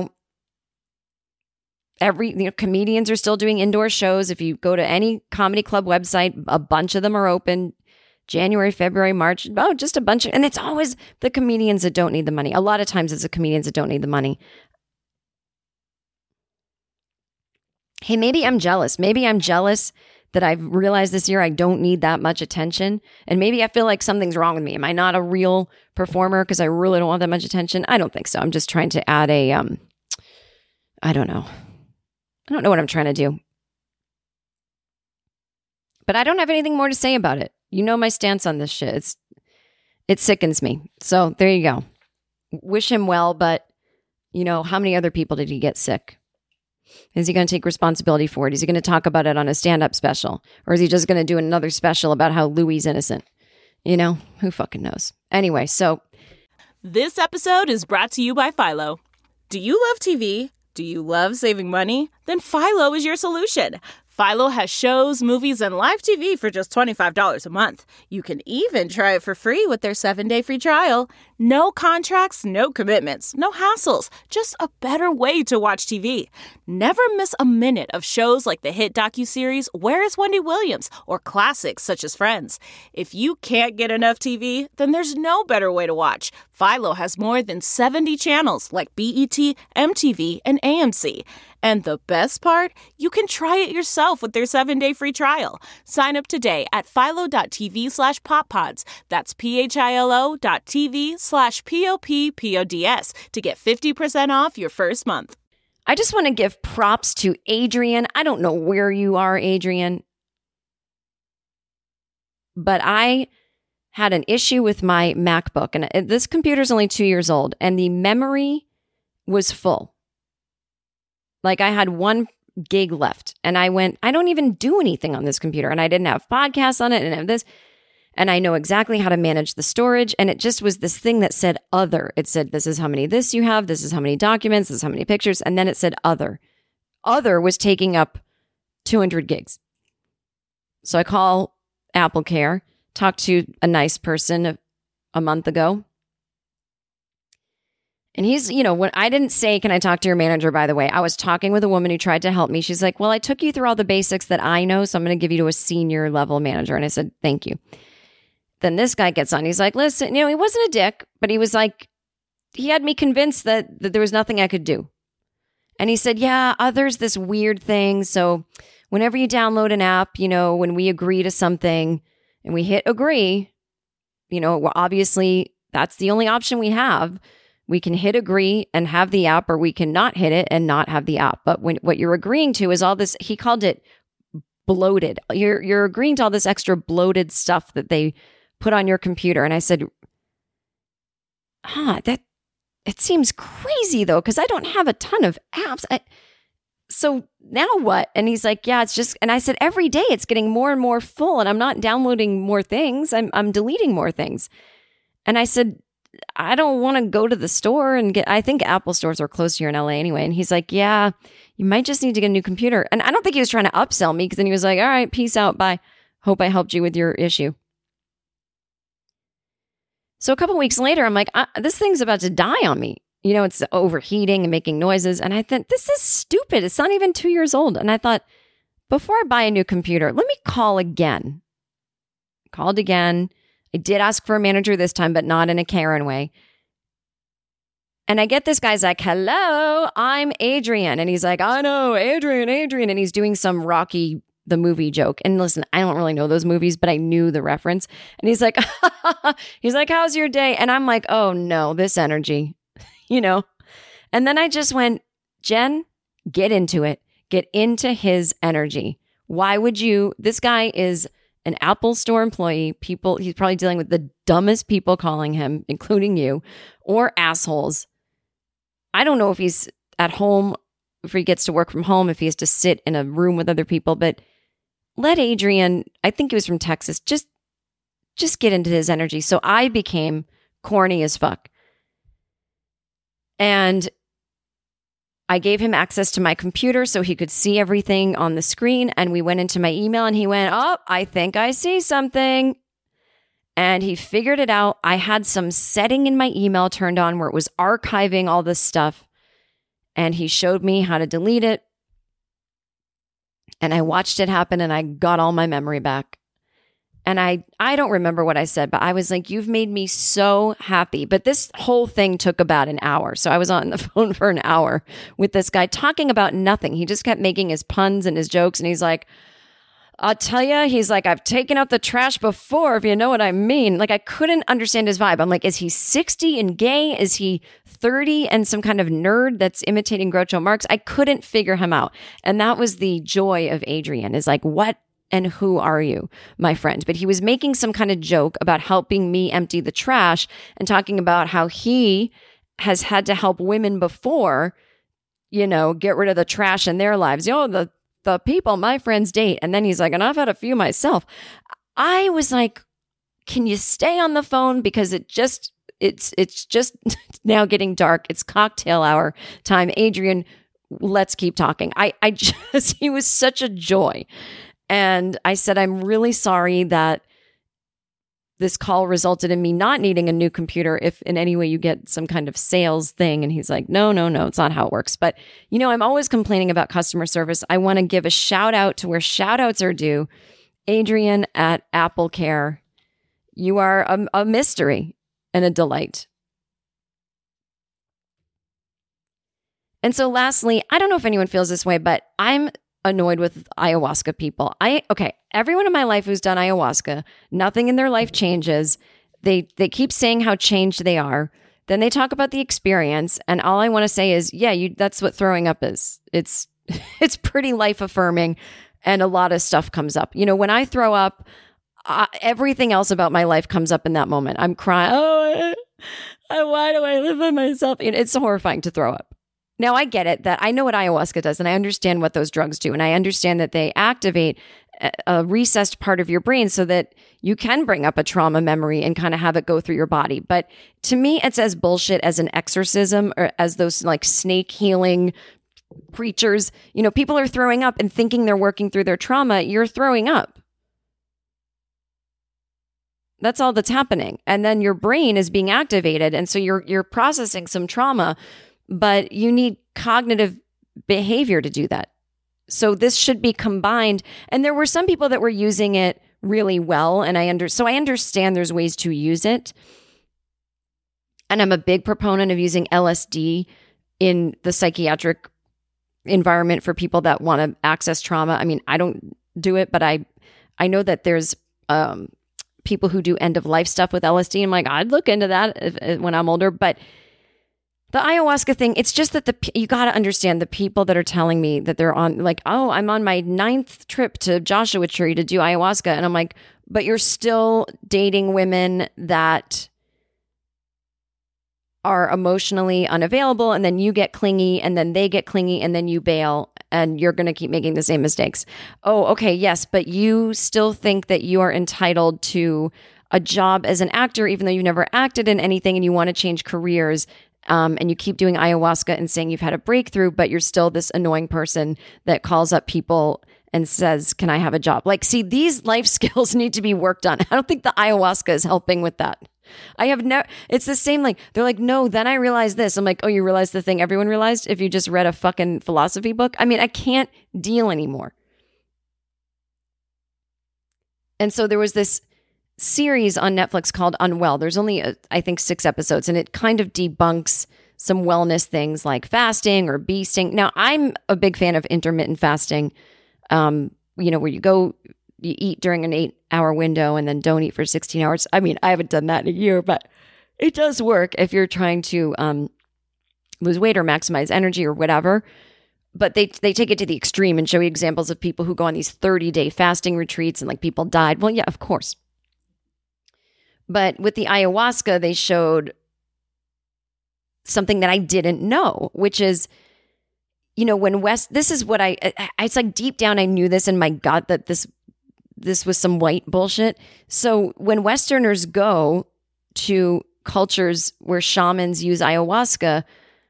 comedians are still doing indoor shows. If you go to any comedy club website, a bunch of them are open. January, February, March. Oh, just a bunch of, and it's always the comedians that don't need the money. A lot of times it's the comedians that don't need the money. Hey, maybe I'm jealous. Maybe I'm jealous that I've realized this year I don't need that much attention. And maybe I feel like something's wrong with me. Am I not a real performer because I really don't want that much attention? I don't think so. I'm just trying to add a, I don't know. I don't know what I'm trying to do. But I don't have anything more to say about it. You know my stance on this shit. It sickens me. So there you go. Wish him well, but how many other people did he get sick? Is he going to take responsibility for it? Is he going to talk about it on a stand-up special? Or is he just going to do another special about how Louis innocent? Who fucking knows? Anyway, so. This episode is brought to you by Philo. Do you love TV? Do you love saving money? Then Philo is your solution. Philo has shows, movies, and live TV for just $25 a month. You can even try it for free with their 7-day free trial. No contracts, no commitments, no hassles. Just a better way to watch TV. Never miss a minute of shows like the hit docuseries Where is Wendy Williams? Or classics such as Friends. If you can't get enough TV, then there's no better way to watch. Philo has more than 70 channels like BET, MTV, and AMC. And the best part? You can try it yourself with their 7-day free trial. Sign up today at philo.tv/poppods. That's philo.tv/POPPODS to get 50% off your first month. I just want to give props to Adrian. I don't know where you are, Adrian. But I had an issue with my MacBook. And this computer's only 2 years old. And the memory was full. Like I had 1 gig left and I went, I don't even do anything on this computer. And I didn't have podcasts on it and have this. And I know exactly how to manage the storage. And it just was this thing that said other. It said, this is how many this you have. This is how many documents. This is how many pictures. And then it said other. Other was taking up 200 gigs. So I call Apple Care, talked to a nice person a month ago. And he's, when I didn't say, can I talk to your manager, by the way, I was talking with a woman who tried to help me. She's like, well, I took you through all the basics that I know, so I'm going to give you to a senior level manager. And I said, thank you. Then this guy gets on. He's like, listen, he wasn't a dick, but he was like, he had me convinced that there was nothing I could do. And he said, yeah, there's this weird thing. So whenever you download an app, when we agree to something and we hit agree, well, obviously that's the only option we have. We can hit agree and have the app, or we can not hit it and not have the app. But what you're agreeing to is all this, he called it bloated. You're agreeing to all this extra bloated stuff that they put on your computer. And I said, it seems crazy though, because I don't have a ton of apps. So now what? And he's like, yeah, it's just, and I said, every day it's getting more and more full and I'm not downloading more things. I'm deleting more things. And I said, I don't want to go to the store and I think Apple stores are close here in LA anyway. And he's like, yeah, you might just need to get a new computer. And I don't think he was trying to upsell me because then he was like, all right, peace out. Bye. Hope I helped you with your issue. So a couple weeks later, I'm like, this thing's about to die on me. It's overheating and making noises. And I thought, this is stupid. It's not even 2 years old. And I thought, before I buy a new computer, let me call again. Called again. I did ask for a manager this time, but not in a Karen way. And I get this guy's like, hello, I'm Adrian. And he's like, I know, Adrian. And he's doing some Rocky, the movie joke. And listen, I don't really know those movies, but I knew the reference. And he's like, how's your day? And I'm like, oh no, this energy, And then I just went, Jen, get into it. Get into his energy. Why would you? This guy is an Apple Store employee. He's probably dealing with the dumbest people calling him, including you, or assholes. I don't know if he's at home, if he gets to work from home, if he has to sit in a room with other people, but let Adrian, I think he was from Texas, just get into his energy. So I became corny as fuck. And I gave him access to my computer so he could see everything on the screen. And we went into my email and he went, oh, I think I see something. And he figured it out. I had some setting in my email turned on where it was archiving all this stuff. And he showed me how to delete it. And I watched it happen and I got all my memory back. And I don't remember what I said, but I was like, you've made me so happy. But this whole thing took about an hour. So I was on the phone for an hour with this guy talking about nothing. He just kept making his puns and his jokes. And he's like, I'll tell you, he's like, I've taken out the trash before, if you know what I mean. Like, I couldn't understand his vibe. I'm like, is he 60 and gay? Is he 30 and some kind of nerd that's imitating Groucho Marx? I couldn't figure him out. And that was the joy of Adrian, is like, what and who are you, my friend? But he was making some kind of joke about helping me empty the trash and talking about how he has had to help women before, you know, get rid of the trash in their lives. You know, the people my friends date. And then he's like, and I've had a few myself. I was like, can you stay on the phone? Because it's just now getting dark. It's cocktail hour time. Adrian, let's keep talking. He was such a joy. And I said, I'm really sorry that this call resulted in me not needing a new computer if in any way you get some kind of sales thing. And he's like, no, it's not how it works. But, you know, I'm always complaining about customer service. I want to give a shout out to where shout outs are due. Adrian at Apple Care, you are a mystery and a delight. And so lastly, I don't know if anyone feels this way, but I'm annoyed with ayahuasca people. Everyone in my life who's done ayahuasca, nothing in their life changes. They keep saying how changed they are. Then they talk about the experience, and all I want to say is, that's what throwing up is. It's pretty life affirming, and a lot of stuff comes up. You know, when I throw up, everything else about my life comes up in that moment. I'm crying. Why do I live by myself? It's horrifying to throw up. Now, I get it that I know what ayahuasca does, and I understand what those drugs do, and I understand that they activate a recessed part of your brain so that you can bring up a trauma memory and kind of have it go through your body. But to me, it's as bullshit as an exorcism or as those like snake healing preachers. You know, people are throwing up and thinking they're working through their trauma. You're throwing up. That's all that's happening. And then your brain is being activated, and so you're processing some trauma. But you need cognitive behavior to do that. So this should be combined. And there were some people that were using it really well. And I understand there's ways to use it. And I'm a big proponent of using LSD in the psychiatric environment for people that want to access trauma. I mean, I don't do it, but I know that there's people who do end of life stuff with LSD. I'm like, I'd look into that when I'm older. But the ayahuasca thing, it's just that you got to understand the people that are telling me that they're on, like, oh, I'm on my 9th trip to Joshua Tree to do ayahuasca. And I'm like, but you're still dating women that are emotionally unavailable. And then you get clingy, and then they get clingy, and then you bail, and you're going to keep making the same mistakes. Oh, okay. Yes. But you still think that you are entitled to a job as an actor, even though you've never acted in anything, and you want to change careers. And you keep doing ayahuasca and saying you've had a breakthrough, but you're still this annoying person that calls up people and says, can I have a job? Like, see, these life skills need to be worked on. I don't think the ayahuasca is helping with that. It's the same, like, they're like, no, then I realized this. I'm like, oh, you realized the thing everyone realized if you just read a fucking philosophy book? I mean, I can't deal anymore. And so there was this series on Netflix called Unwell. There's only, I think, 6 episodes, and it kind of debunks some wellness things like fasting or beasting. Now, I'm a big fan of intermittent fasting, where you eat during an 8-hour window and then don't eat for 16 hours. I mean, I haven't done that in a year, but it does work if you're trying to lose weight or maximize energy or whatever. But they take it to the extreme and show you examples of people who go on these 30-day fasting retreats and like people died. Well, yeah, of course. But with the ayahuasca, they showed something that I didn't know, which is, you know, this is what it's like deep down, I knew this in my gut that this was some white bullshit. So when Westerners go to cultures where shamans use ayahuasca,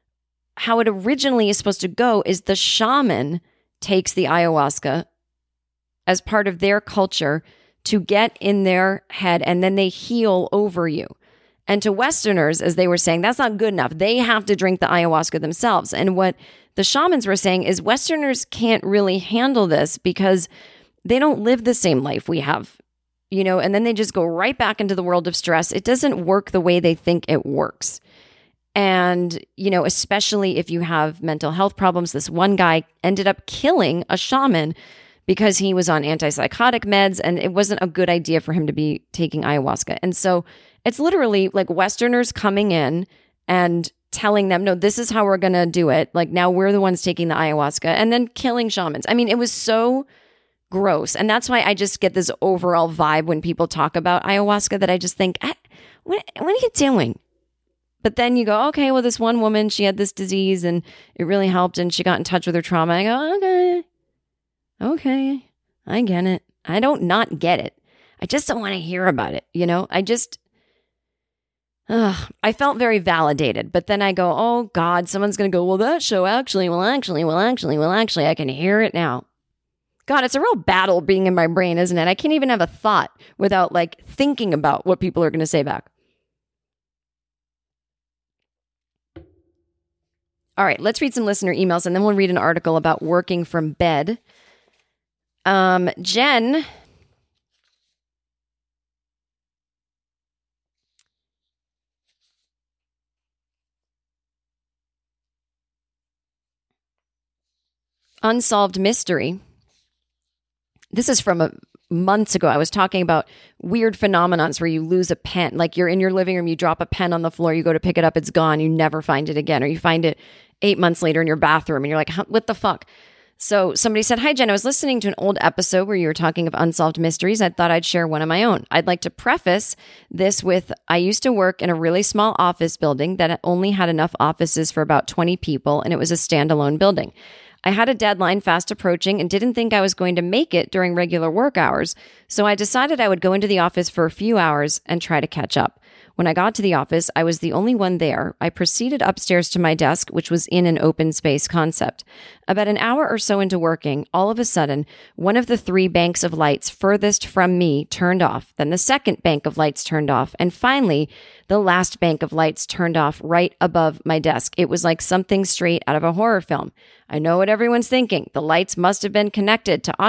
how it originally is supposed to go is the shaman takes the ayahuasca as part of their culture to get in their head, and then they heal over you. And to Westerners, as they were saying, that's not good enough. They have to drink the ayahuasca themselves. And what the shamans were saying is Westerners can't really handle this because they don't live the same life we have, and then they just go right back into the world of stress. It doesn't work the way they think it works. And, especially if you have mental health problems, this one guy ended up killing a shaman because he was on antipsychotic meds, and it wasn't a good idea for him to be taking ayahuasca. And so it's literally like Westerners coming in and telling them, no, this is how we're going to do it. Like now we're the ones taking the ayahuasca, and then killing shamans. I mean, it was so gross. And that's why I just get this overall vibe when people talk about ayahuasca that I just think, what are you doing? But then you go, okay, well, this one woman, she had this disease and it really helped and she got in touch with her trauma. I go, okay, I get it. I don't not get it. I just don't want to hear about it. I felt very validated, but then I go, oh God, someone's going to go, well, that show actually, I can hear it now. God, it's a real battle being in my brain, isn't it? I can't even have a thought without thinking about what people are going to say back. All right, let's read some listener emails and then we'll read an article about working from bed. Jen. Unsolved mystery. This is from months ago. I was talking about weird phenomenons where you lose a pen. Like you're in your living room, you drop a pen on the floor, you go to pick it up, it's gone, you never find it again. Or you find it 8 months later in your bathroom and you're like, what the fuck? So somebody said, hi, Jen, I was listening to an old episode where you were talking of unsolved mysteries. I thought I'd share one of my own. I'd like to preface this with, I used to work in a really small office building that only had enough offices for about 20 people, and it was a standalone building. I had a deadline fast approaching and didn't think I was going to make it during regular work hours, so I decided I would go into the office for a few hours and try to catch up. When I got to the office, I was the only one there. I proceeded upstairs to my desk, which was in an open space concept. About an hour or so into working, all of a sudden, one of the 3 banks of lights furthest from me turned off. Then the second bank of lights turned off. And finally, the last bank of lights turned off right above my desk. It was like something straight out of a horror film. I know what everyone's thinking. The lights must have been connected to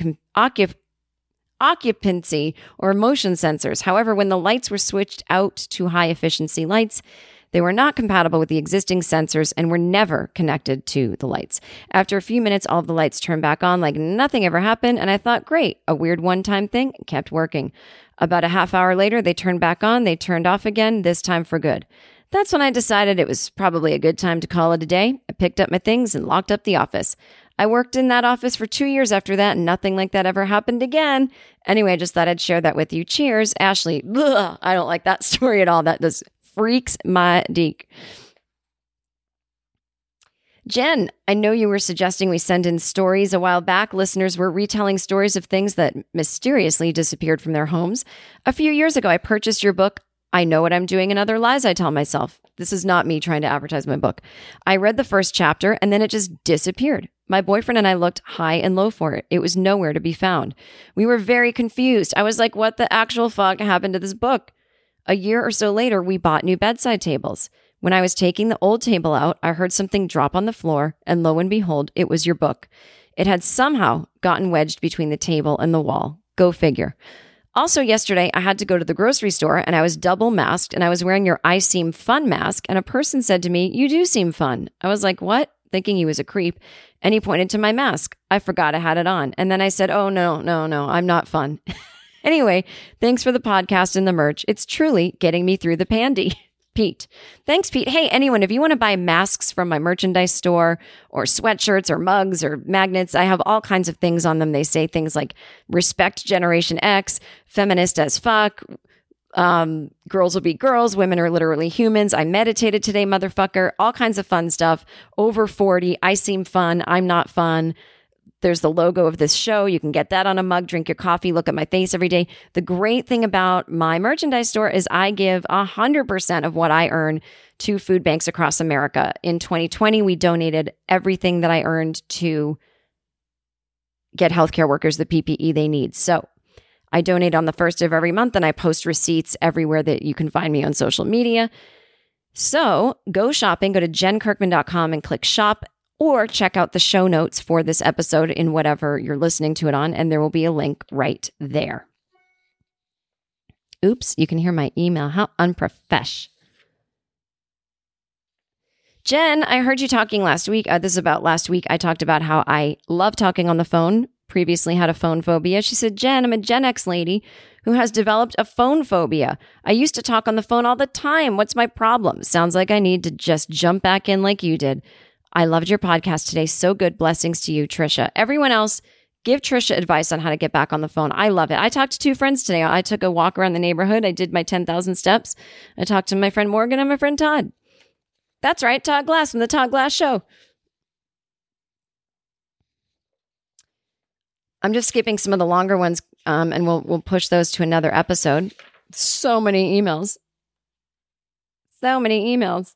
occupancy or motion sensors. However, when the lights were switched out to high efficiency lights, they were not compatible with the existing sensors and were never connected to the lights. After a few minutes, all of the lights turned back on like nothing ever happened, and I thought, great, a weird one-time thing, kept working. About a half hour later, they turned back on, they turned off again, this time for good. That's when I decided it was probably a good time to call it a day. I picked up my things and locked up the office. I worked in that office for 2 years after that, and nothing like that ever happened again. Anyway, I just thought I'd share that with you. Cheers, Ashley. Ugh, I don't like that story at all. That just freaks my deek. Jen, I know you were suggesting we send in stories a while back. Listeners were retelling stories of things that mysteriously disappeared from their homes. A few years ago, I purchased your book, I Know What I'm Doing and Other Lies I Tell Myself. This is not me trying to advertise my book. I read the first chapter and then it just disappeared. My boyfriend and I looked high and low for it. It was nowhere to be found. We were very confused. I was like, what the actual fuck happened to this book? A year or so later, we bought new bedside tables. When I was taking the old table out, I heard something drop on the floor, and lo and behold, it was your book. It had somehow gotten wedged between the table and the wall. Go figure. Also, yesterday, I had to go to the grocery store, and I was double masked, and I was wearing your I Seem Fun mask, and a person said to me, you do seem fun. I was like, what? Thinking he was a creep, and he pointed to my mask. I forgot I had it on, and then I said, oh, no, I'm not fun. Anyway, thanks for the podcast and the merch. It's truly getting me through the pandy. Pete. Thanks, Pete. Hey, anyone, if you want to buy masks from my merchandise store or sweatshirts or mugs or magnets, I have all kinds of things on them. They say things like respect Generation X, feminist as fuck, girls will be girls, women are literally humans, I meditated today, motherfucker, all kinds of fun stuff. Over 40, I seem fun, I'm not fun. There's the logo of this show. You can get that on a mug, drink your coffee, look at my face every day. The great thing about my merchandise store is I give 100% of what I earn to food banks across America. In 2020, we donated everything that I earned to get healthcare workers the PPE they need. So I donate on the first of every month, and I post receipts everywhere that you can find me on social media. So go shopping, go to jenkirkman.com and click shop, or check out the show notes for this episode in whatever you're listening to it on, and there will be a link right there. Oops, you can hear my email. How unprofesh. Jen, I heard you talking last week. This is about last week. I talked about how I love talking on the phone, previously had a phone phobia. She said, Jen, I'm a Gen X lady who has developed a phone phobia. I used to talk on the phone all the time. What's my problem? Sounds like I need to just jump back in like you did. I loved your podcast today. So good. Blessings to you, Trisha. Everyone else, give Trisha advice on how to get back on the phone. I love it. I talked to 2 friends today. I took a walk around the neighborhood. I did my 10,000 steps. I talked to my friend Morgan and my friend Todd. That's right, Todd Glass from the Todd Glass Show. I'm just skipping some of the longer ones, and we'll push those to another episode. So many emails. So many emails.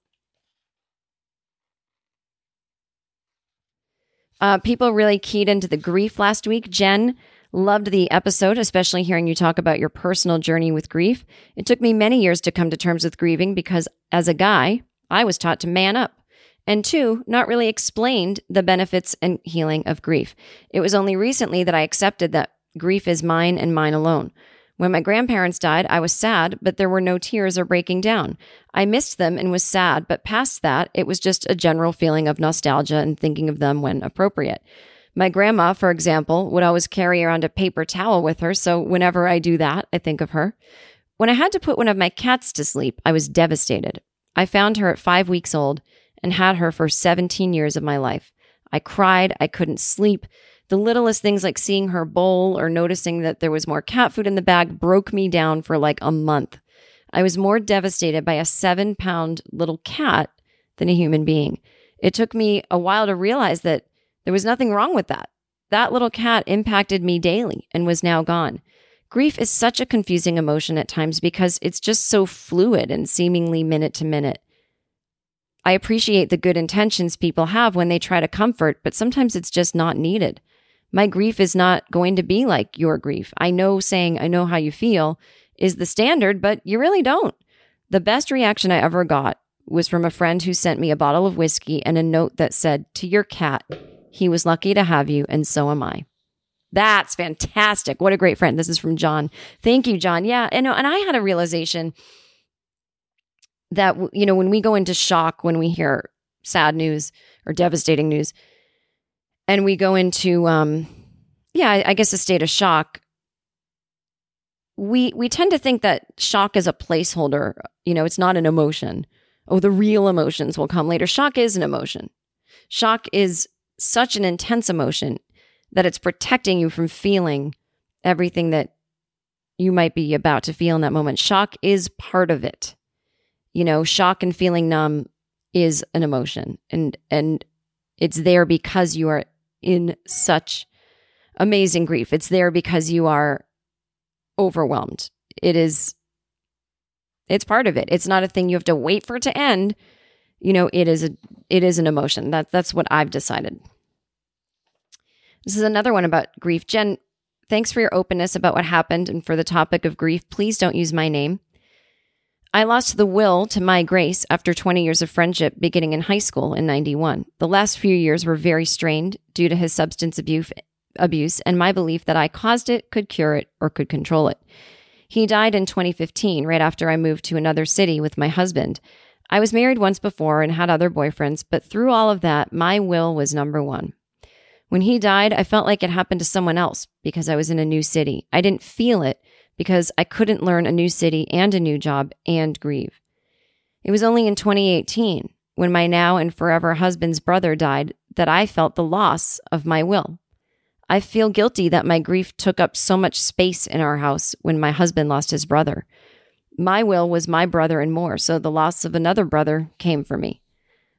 People really keyed into the grief last week. Jen loved the episode, especially hearing you talk about your personal journey with grief. It took me many years to come to terms with grieving because as a guy, I was taught to man up. And 2, not really explained the benefits and healing of grief. It was only recently that I accepted that grief is mine and mine alone. When my grandparents died, I was sad, but there were no tears or breaking down. I missed them and was sad, but past that, it was just a general feeling of nostalgia and thinking of them when appropriate. My grandma, for example, would always carry around a paper towel with her, so whenever I do that, I think of her. When I had to put one of my cats to sleep, I was devastated. I found her at 5 weeks old and had her for 17 years of my life. I cried, I couldn't sleep. The littlest things like seeing her bowl or noticing that there was more cat food in the bag broke me down for like a month. I was more devastated by a 7-pound little cat than a human being. It took me a while to realize that there was nothing wrong with that. That little cat impacted me daily and was now gone. Grief is such a confusing emotion at times because it's just so fluid and seemingly minute to minute. I appreciate the good intentions people have when they try to comfort, but sometimes it's just not needed. My grief is not going to be like your grief. I know saying, I know how you feel is the standard, but you really don't. The best reaction I ever got was from a friend who sent me a bottle of whiskey and a note that said, to your cat, he was lucky to have you, and so am I. That's fantastic. What a great friend. This is from John. Thank you, John. Yeah, and I had a realization that, when we go into shock, when we hear sad news or devastating news, and we go into, I guess a state of shock, we tend to think that shock is a placeholder. It's not an emotion. Oh, the real emotions will come later. Shock is an emotion. Shock is such an intense emotion that it's protecting you from feeling everything that you might be about to feel in that moment. Shock is part of it. Shock and feeling numb is an emotion. And it's there because you are in such amazing grief. It's there because you are overwhelmed. It's part of it. It's not a thing you have to wait for it to end. It is an emotion. That's what I've decided. This is another one about grief. Jen, thanks for your openness about what happened and for the topic of grief. Please don't use my name. I lost the will to my Grace after 20 years of friendship beginning in high school in 91. The last few years were very strained due to his substance abuse and my belief that I caused it, could cure it, or could control it. He died in 2015, right after I moved to another city with my husband. I was married once before and had other boyfriends, but through all of that, my will was number one. When he died, I felt like it happened to someone else because I was in a new city. I didn't feel it because I couldn't learn a new city and a new job and grieve. It was only in 2018, when my now and forever husband's brother died, that I felt the loss of my will. I feel guilty that my grief took up so much space in our house when my husband lost his brother. My will was my brother and more, so the loss of another brother came for me.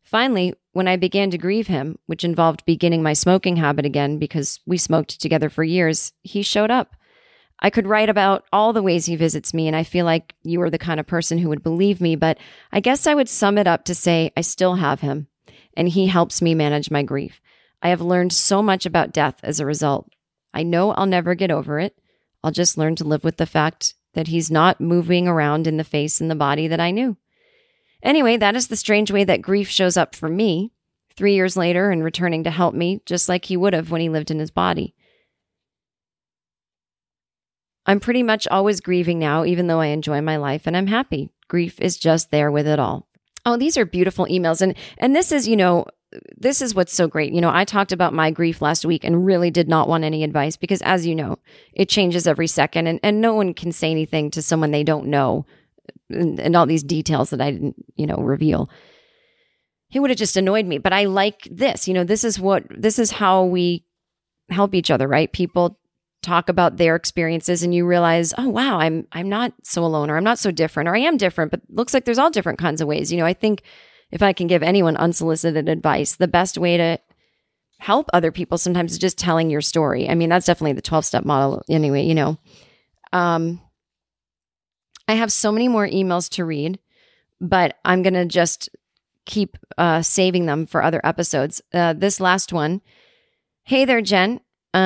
Finally, when I began to grieve him, which involved beginning my smoking habit again because we smoked together for years, he showed up. I could write about all the ways he visits me, and I feel like you are the kind of person who would believe me, but I guess I would sum it up to say I still have him, and he helps me manage my grief. I have learned so much about death as a result. I know I'll never get over it. I'll just learn to live with the fact that he's not moving around in the face and the body that I knew. Anyway, that is the strange way that grief shows up for me, 3 years later and returning to help me, just like he would have when he lived in his body. I'm pretty much always grieving now, even though I enjoy my life and I'm happy. Grief is just there with it all. Oh, these are beautiful emails. And this is, this is what's so great. I talked about my grief last week and really did not want any advice because, as you know, it changes every second and no one can say anything to someone they don't know and all these details that I didn't, reveal. He would have just annoyed me. But I like this. This is how we help each other, right? People talk about their experiences and you realize, oh, wow, I'm not so alone, or I'm not so different, or I am different, but looks like there's all different kinds of ways. I think if I can give anyone unsolicited advice, the best way to help other people sometimes is just telling your story. I mean, that's definitely the 12-step model anyway, I have so many more emails to read, but I'm going to just keep saving them for other episodes. This last one. Hey there, Jen.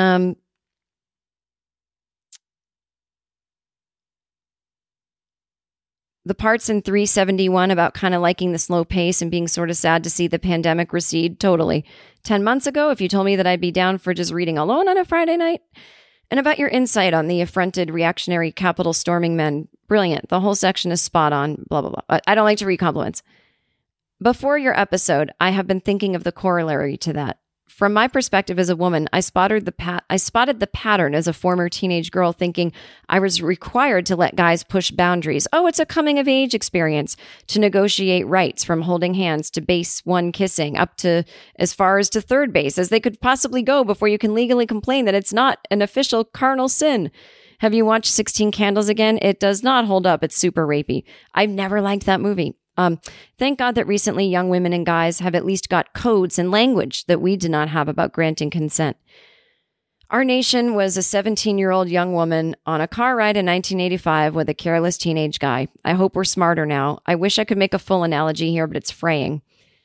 The parts in 371 about kind of liking the slow pace and being sort of sad to see the pandemic recede, totally. 10 months ago, if you told me that I'd be down for just reading alone on a Friday night. And about your insight on the affronted reactionary Capitol storming men, brilliant. The whole section is spot on, blah, blah, blah. I don't like to read compliments. Before your episode, I have been thinking of the corollary to that. From my perspective as a woman, I spotted the pattern as a former teenage girl, thinking I was required to let guys push boundaries. Oh, it's a coming-of-age experience to negotiate rights from holding hands to base one kissing up to as far as to third base as they could possibly go before you can legally complain that it's not an official carnal sin. Have you watched 16 Candles again? It does not hold up. It's super rapey. I've never liked that movie. Thank God that recently young women and guys have at least got codes and language that we did not have about granting consent. Our nation was a 17-year-old young woman on a car ride in 1985 with a careless teenage guy. I hope we're smarter now. I wish I could make a full analogy here, but it's fraying.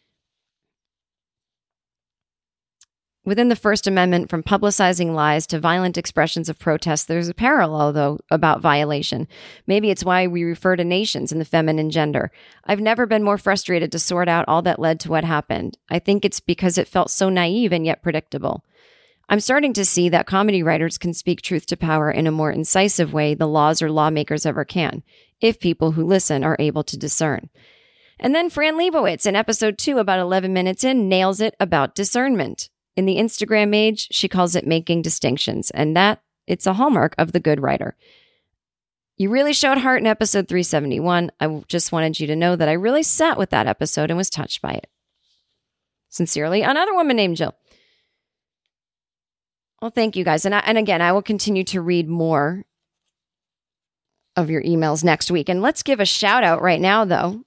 Within the First Amendment, from publicizing lies to violent expressions of protest, there's a parallel, though, about violation. Maybe it's why we refer to nations in the feminine gender. I've never been more frustrated to sort out all that led to what happened. I think it's because it felt so naive and yet predictable. I'm starting to see that comedy writers can speak truth to power in a more incisive way than laws or lawmakers ever can, if people who listen are able to discern. And then Fran Lebowitz in episode 2, about 11 minutes in, nails it about discernment. In the Instagram age, she calls it making distinctions, and that it's a hallmark of the good writer. You really showed heart in episode 371. I just wanted you to know that I really sat with that episode and was touched by it. Sincerely, another woman named Jill. Well, thank you guys. And again, I will continue to read more of your emails next week. And let's give a shout out right now, though,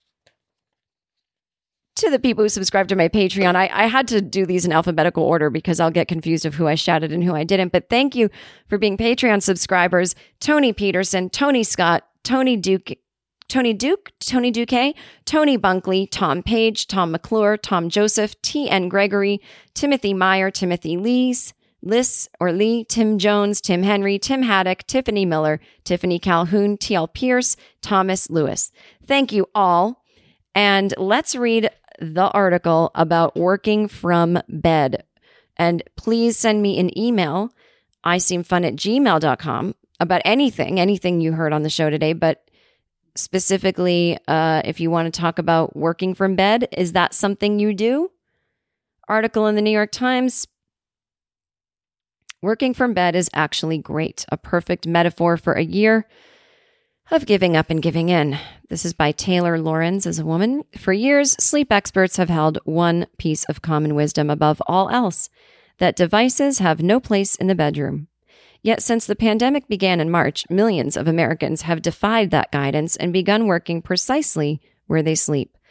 to the people who subscribe to my Patreon. I had to do these in alphabetical order because I'll get confused of who I shouted and who I didn't. But thank you for being Patreon subscribers. Tony Peterson, Tony Scott, Tony Duque, Tony Bunkley, Tom Page, Tom McClure, Tom Joseph, T.N. Gregory, Timothy Meyer, Timothy Lee, Tim Jones, Tim Henry, Tim Haddock, Tiffany Miller, Tiffany Calhoun, T.L. Pierce, Thomas Lewis. Thank you all. And let's read the article about working from bed. And please send me an email, iseemfun@gmail.com, about anything you heard on the show today, but specifically if you want to talk about working from bed. Is that something you do? Article in the New York Times. Working from bed is actually great. A perfect metaphor for a year of giving up and giving in. This is by Taylor Lorenz as a woman. For years, sleep experts have held one piece of common wisdom above all else, that devices have no place in the bedroom. Yet since the pandemic began in March, millions of Americans have defied that guidance and begun working precisely where they sleep.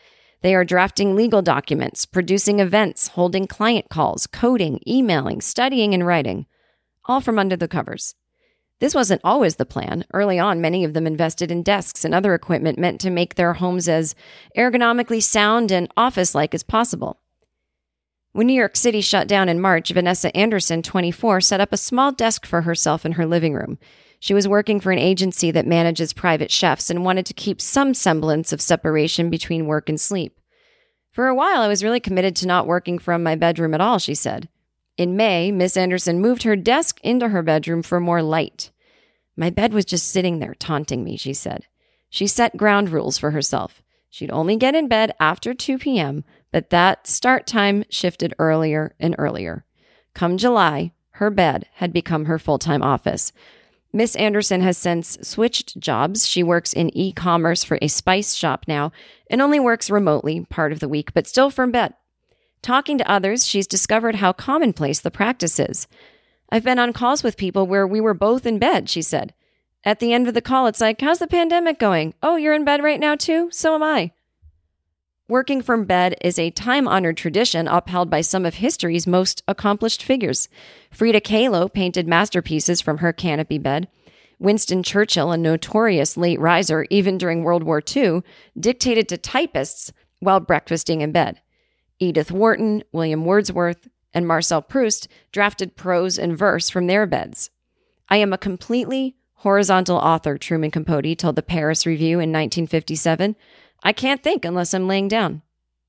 They are drafting legal documents, producing events, holding client calls, coding, emailing, studying, and writing, all from under the covers. This wasn't always the plan. Early on, many of them invested in desks and other equipment meant to make their homes as ergonomically sound and office-like as possible. When New York City shut down in March, Vanessa Anderson, 24, set up a small desk for herself in her living room. She was working for an agency that manages private chefs and wanted to keep some semblance of separation between work and sleep. For a while, I was really committed to not working from my bedroom at all, she said. In May, Miss Anderson moved her desk into her bedroom for more light. My bed was just sitting there taunting me, she said. She set ground rules for herself. She'd only get in bed after 2 p.m., but that start time shifted earlier and earlier. Come July, her bed had become her full-time office. Miss Anderson has since switched jobs. She works in e-commerce for a spice shop now and only works remotely part of the week, but still from bed. Talking to others, she's discovered how commonplace the practice is. I've been on calls with people where we were both in bed, she said. At the end of the call, it's like, how's the pandemic going? Oh, you're in bed right now too? So am I. Working from bed is a time-honored tradition upheld by some of history's most accomplished figures. Frida Kahlo painted masterpieces from her canopy bed. Winston Churchill, a notorious late riser even during World War II, dictated to typists while breakfasting in bed. Edith Wharton, William Wordsworth, and Marcel Proust drafted prose and verse from their beds. I am a completely horizontal author, Truman Capote told the Paris Review in 1957. I can't think unless I'm laying down.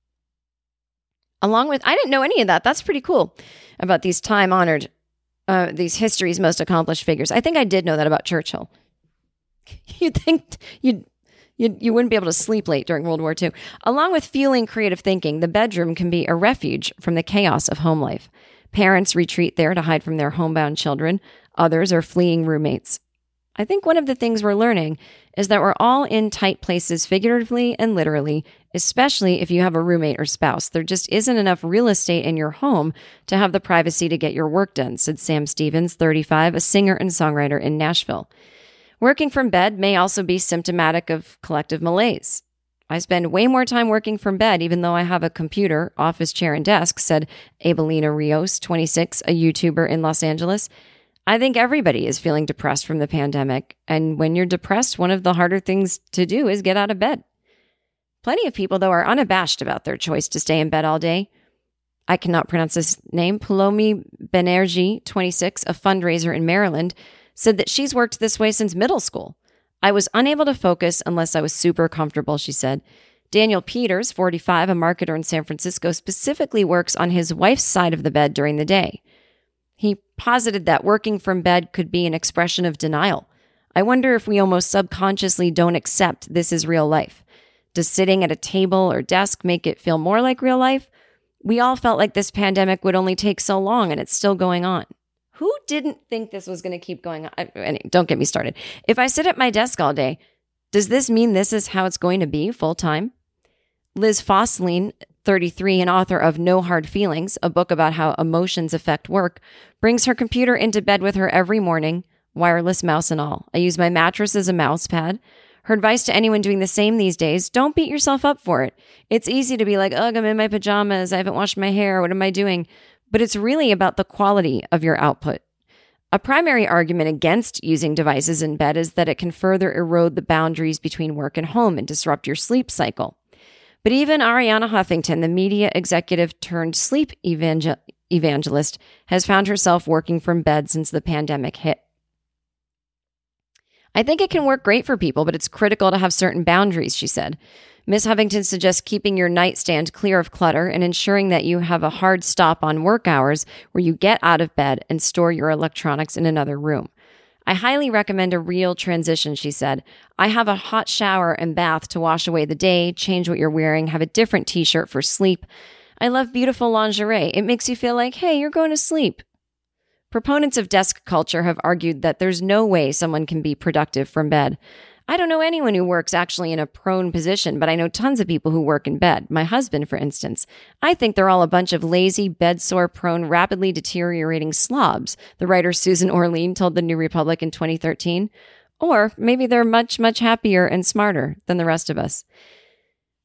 I didn't know any of that. That's pretty cool about these time-honored, these history's most accomplished figures. I think I did know that about Churchill. You'd think you wouldn't be able to sleep late during World War II. Along with fueling creative thinking, the bedroom can be a refuge from the chaos of home life. Parents retreat there to hide from their homebound children. Others are fleeing roommates. I think one of the things we're learning is that we're all in tight places figuratively and literally, especially if you have a roommate or spouse. There just isn't enough real estate in your home to have the privacy to get your work done, said Sam Stevens, 35, a singer and songwriter in Nashville. Working from bed may also be symptomatic of collective malaise. I spend way more time working from bed, even though I have a computer, office chair, and desk, said Abelina Rios, 26, a YouTuber in Los Angeles. I think everybody is feeling depressed from the pandemic. And when you're depressed, one of the harder things to do is get out of bed. Plenty of people, though, are unabashed about their choice to stay in bed all day. I cannot pronounce this name. Palomi Banerjee, 26, a fundraiser in Maryland, said that she's worked this way since middle school. I was unable to focus unless I was super comfortable, she said. Daniel Peters, 45, a marketer in San Francisco, specifically works on his wife's side of the bed during the day. He posited that working from bed could be an expression of denial. I wonder if we almost subconsciously don't accept this is real life. Does sitting at a table or desk make it feel more like real life? We all felt like this pandemic would only take so long, and it's still going on. Who didn't think this was going to keep going on? Don't get me started. If I sit at my desk all day, does this mean this is how it's going to be full time? Liz Fosslien, 33, and author of No Hard Feelings, a book about how emotions affect work, brings her computer into bed with her every morning, wireless mouse and all. I use my mattress as a mouse pad. Her advice to anyone doing the same these days, don't beat yourself up for it. It's easy to be like, ugh, I'm in my pajamas, I haven't washed my hair, what am I doing? But it's really about the quality of your output. A primary argument against using devices in bed is that it can further erode the boundaries between work and home and disrupt your sleep cycle. But even Arianna Huffington, the media executive turned sleep evangelist, has found herself working from bed since the pandemic hit. I think it can work great for people, but it's critical to have certain boundaries, she said. Ms. Huffington suggests keeping your nightstand clear of clutter and ensuring that you have a hard stop on work hours where you get out of bed and store your electronics in another room. I highly recommend a real transition, she said. I have a hot shower and bath to wash away the day, change what you're wearing, have a different t-shirt for sleep. I love beautiful lingerie. It makes you feel like, hey, you're going to sleep. Proponents of desk culture have argued that there's no way someone can be productive from bed. I don't know anyone who works actually in a prone position, but I know tons of people who work in bed. My husband, for instance. I think they're all a bunch of lazy, bed-sore prone, rapidly deteriorating slobs, the writer Susan Orlean told the New Republic in 2013. Or maybe they're much, much happier and smarter than the rest of us.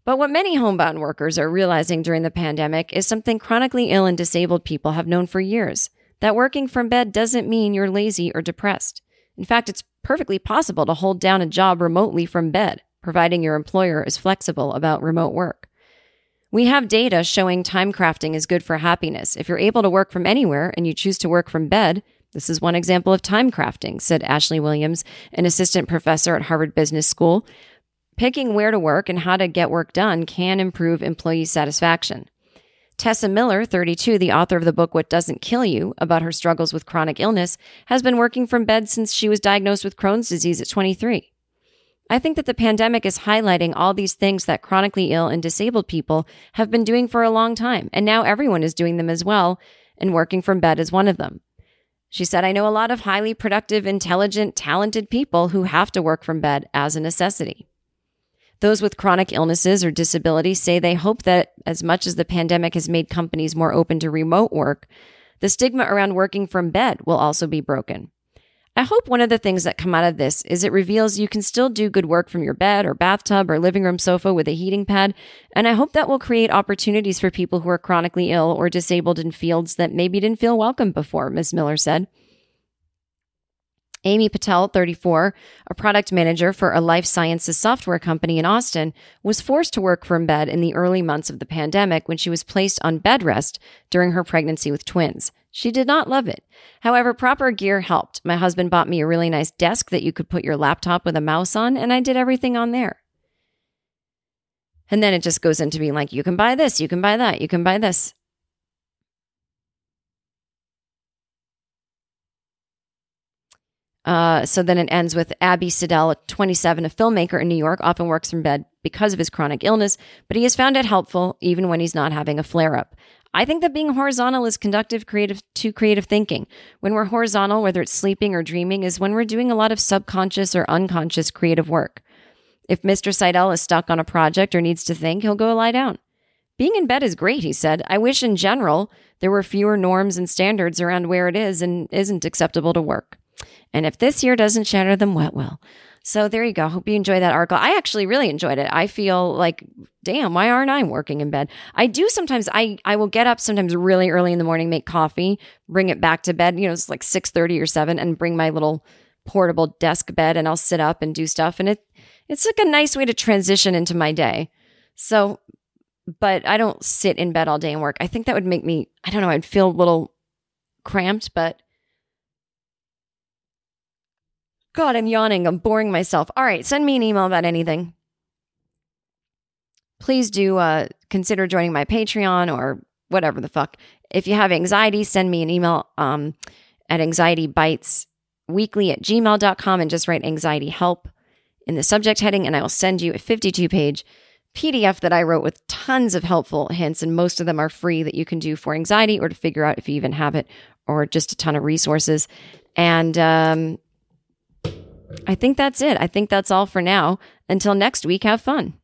But what many homebound workers are realizing during the pandemic is something chronically ill and disabled people have known for years, that working from bed doesn't mean you're lazy or depressed. In fact, it's perfectly possible to hold down a job remotely from bed, providing your employer is flexible about remote work. We have data showing time crafting is good for happiness. If you're able to work from anywhere and you choose to work from bed, this is one example of time crafting, said Ashley Williams, an assistant professor at Harvard Business School. Picking where to work and how to get work done can improve employee satisfaction. Tessa Miller, 32, the author of the book What Doesn't Kill You, about her struggles with chronic illness, has been working from bed since she was diagnosed with Crohn's disease at 23. I think that the pandemic is highlighting all these things that chronically ill and disabled people have been doing for a long time, and now everyone is doing them as well, and working from bed is one of them. She said, I know a lot of highly productive, intelligent, talented people who have to work from bed as a necessity. Those with chronic illnesses or disabilities say they hope that as much as the pandemic has made companies more open to remote work, the stigma around working from bed will also be broken. I hope one of the things that come out of this is it reveals you can still do good work from your bed or bathtub or living room sofa with a heating pad, and I hope that will create opportunities for people who are chronically ill or disabled in fields that maybe didn't feel welcome before, Ms. Miller said. Amy Patel, 34, a product manager for a life sciences software company in Austin, was forced to work from bed in the early months of the pandemic when she was placed on bed rest during her pregnancy with twins. She did not love it. However, proper gear helped. My husband bought me a really nice desk that you could put your laptop with a mouse on, and I did everything on there. And then it just goes into being like, you can buy this, you can buy that, you can buy this. So then it ends with Abby Siddell, 27, a filmmaker in New York, often works from bed because of his chronic illness, but he has found it helpful even when he's not having a flare-up. I think that being horizontal is conducive to creative thinking. When we're horizontal, whether it's sleeping or dreaming, is when we're doing a lot of subconscious or unconscious creative work. If Mr. Seidel is stuck on a project or needs to think, he'll go lie down. Being in bed is great, he said. I wish in general there were fewer norms and standards around where it is and isn't acceptable to work. And if this year doesn't shatter them, what will? So there you go. Hope you enjoyed that article. I actually really enjoyed it. I feel like, damn, why aren't I working in bed? I do sometimes. I will get up sometimes really early in the morning, make coffee, bring it back to bed. It's like 6:30 or 7, and bring my little portable desk bed, and I'll sit up and do stuff. And it's like a nice way to transition into my day. So, but I don't sit in bed all day and work. I think that would make me, I don't know, I'd feel a little cramped, but God, I'm yawning. I'm boring myself. All right, send me an email about anything. Please do consider joining my Patreon or whatever the fuck. If you have anxiety, send me an email at anxietybitesweekly@gmail.com and just write anxiety help in the subject heading, and I will send you a 52-page PDF that I wrote with tons of helpful hints, and most of them are free that you can do for anxiety or to figure out if you even have it, or just a ton of resources. And I think that's it. I think that's all for now. Until next week, have fun.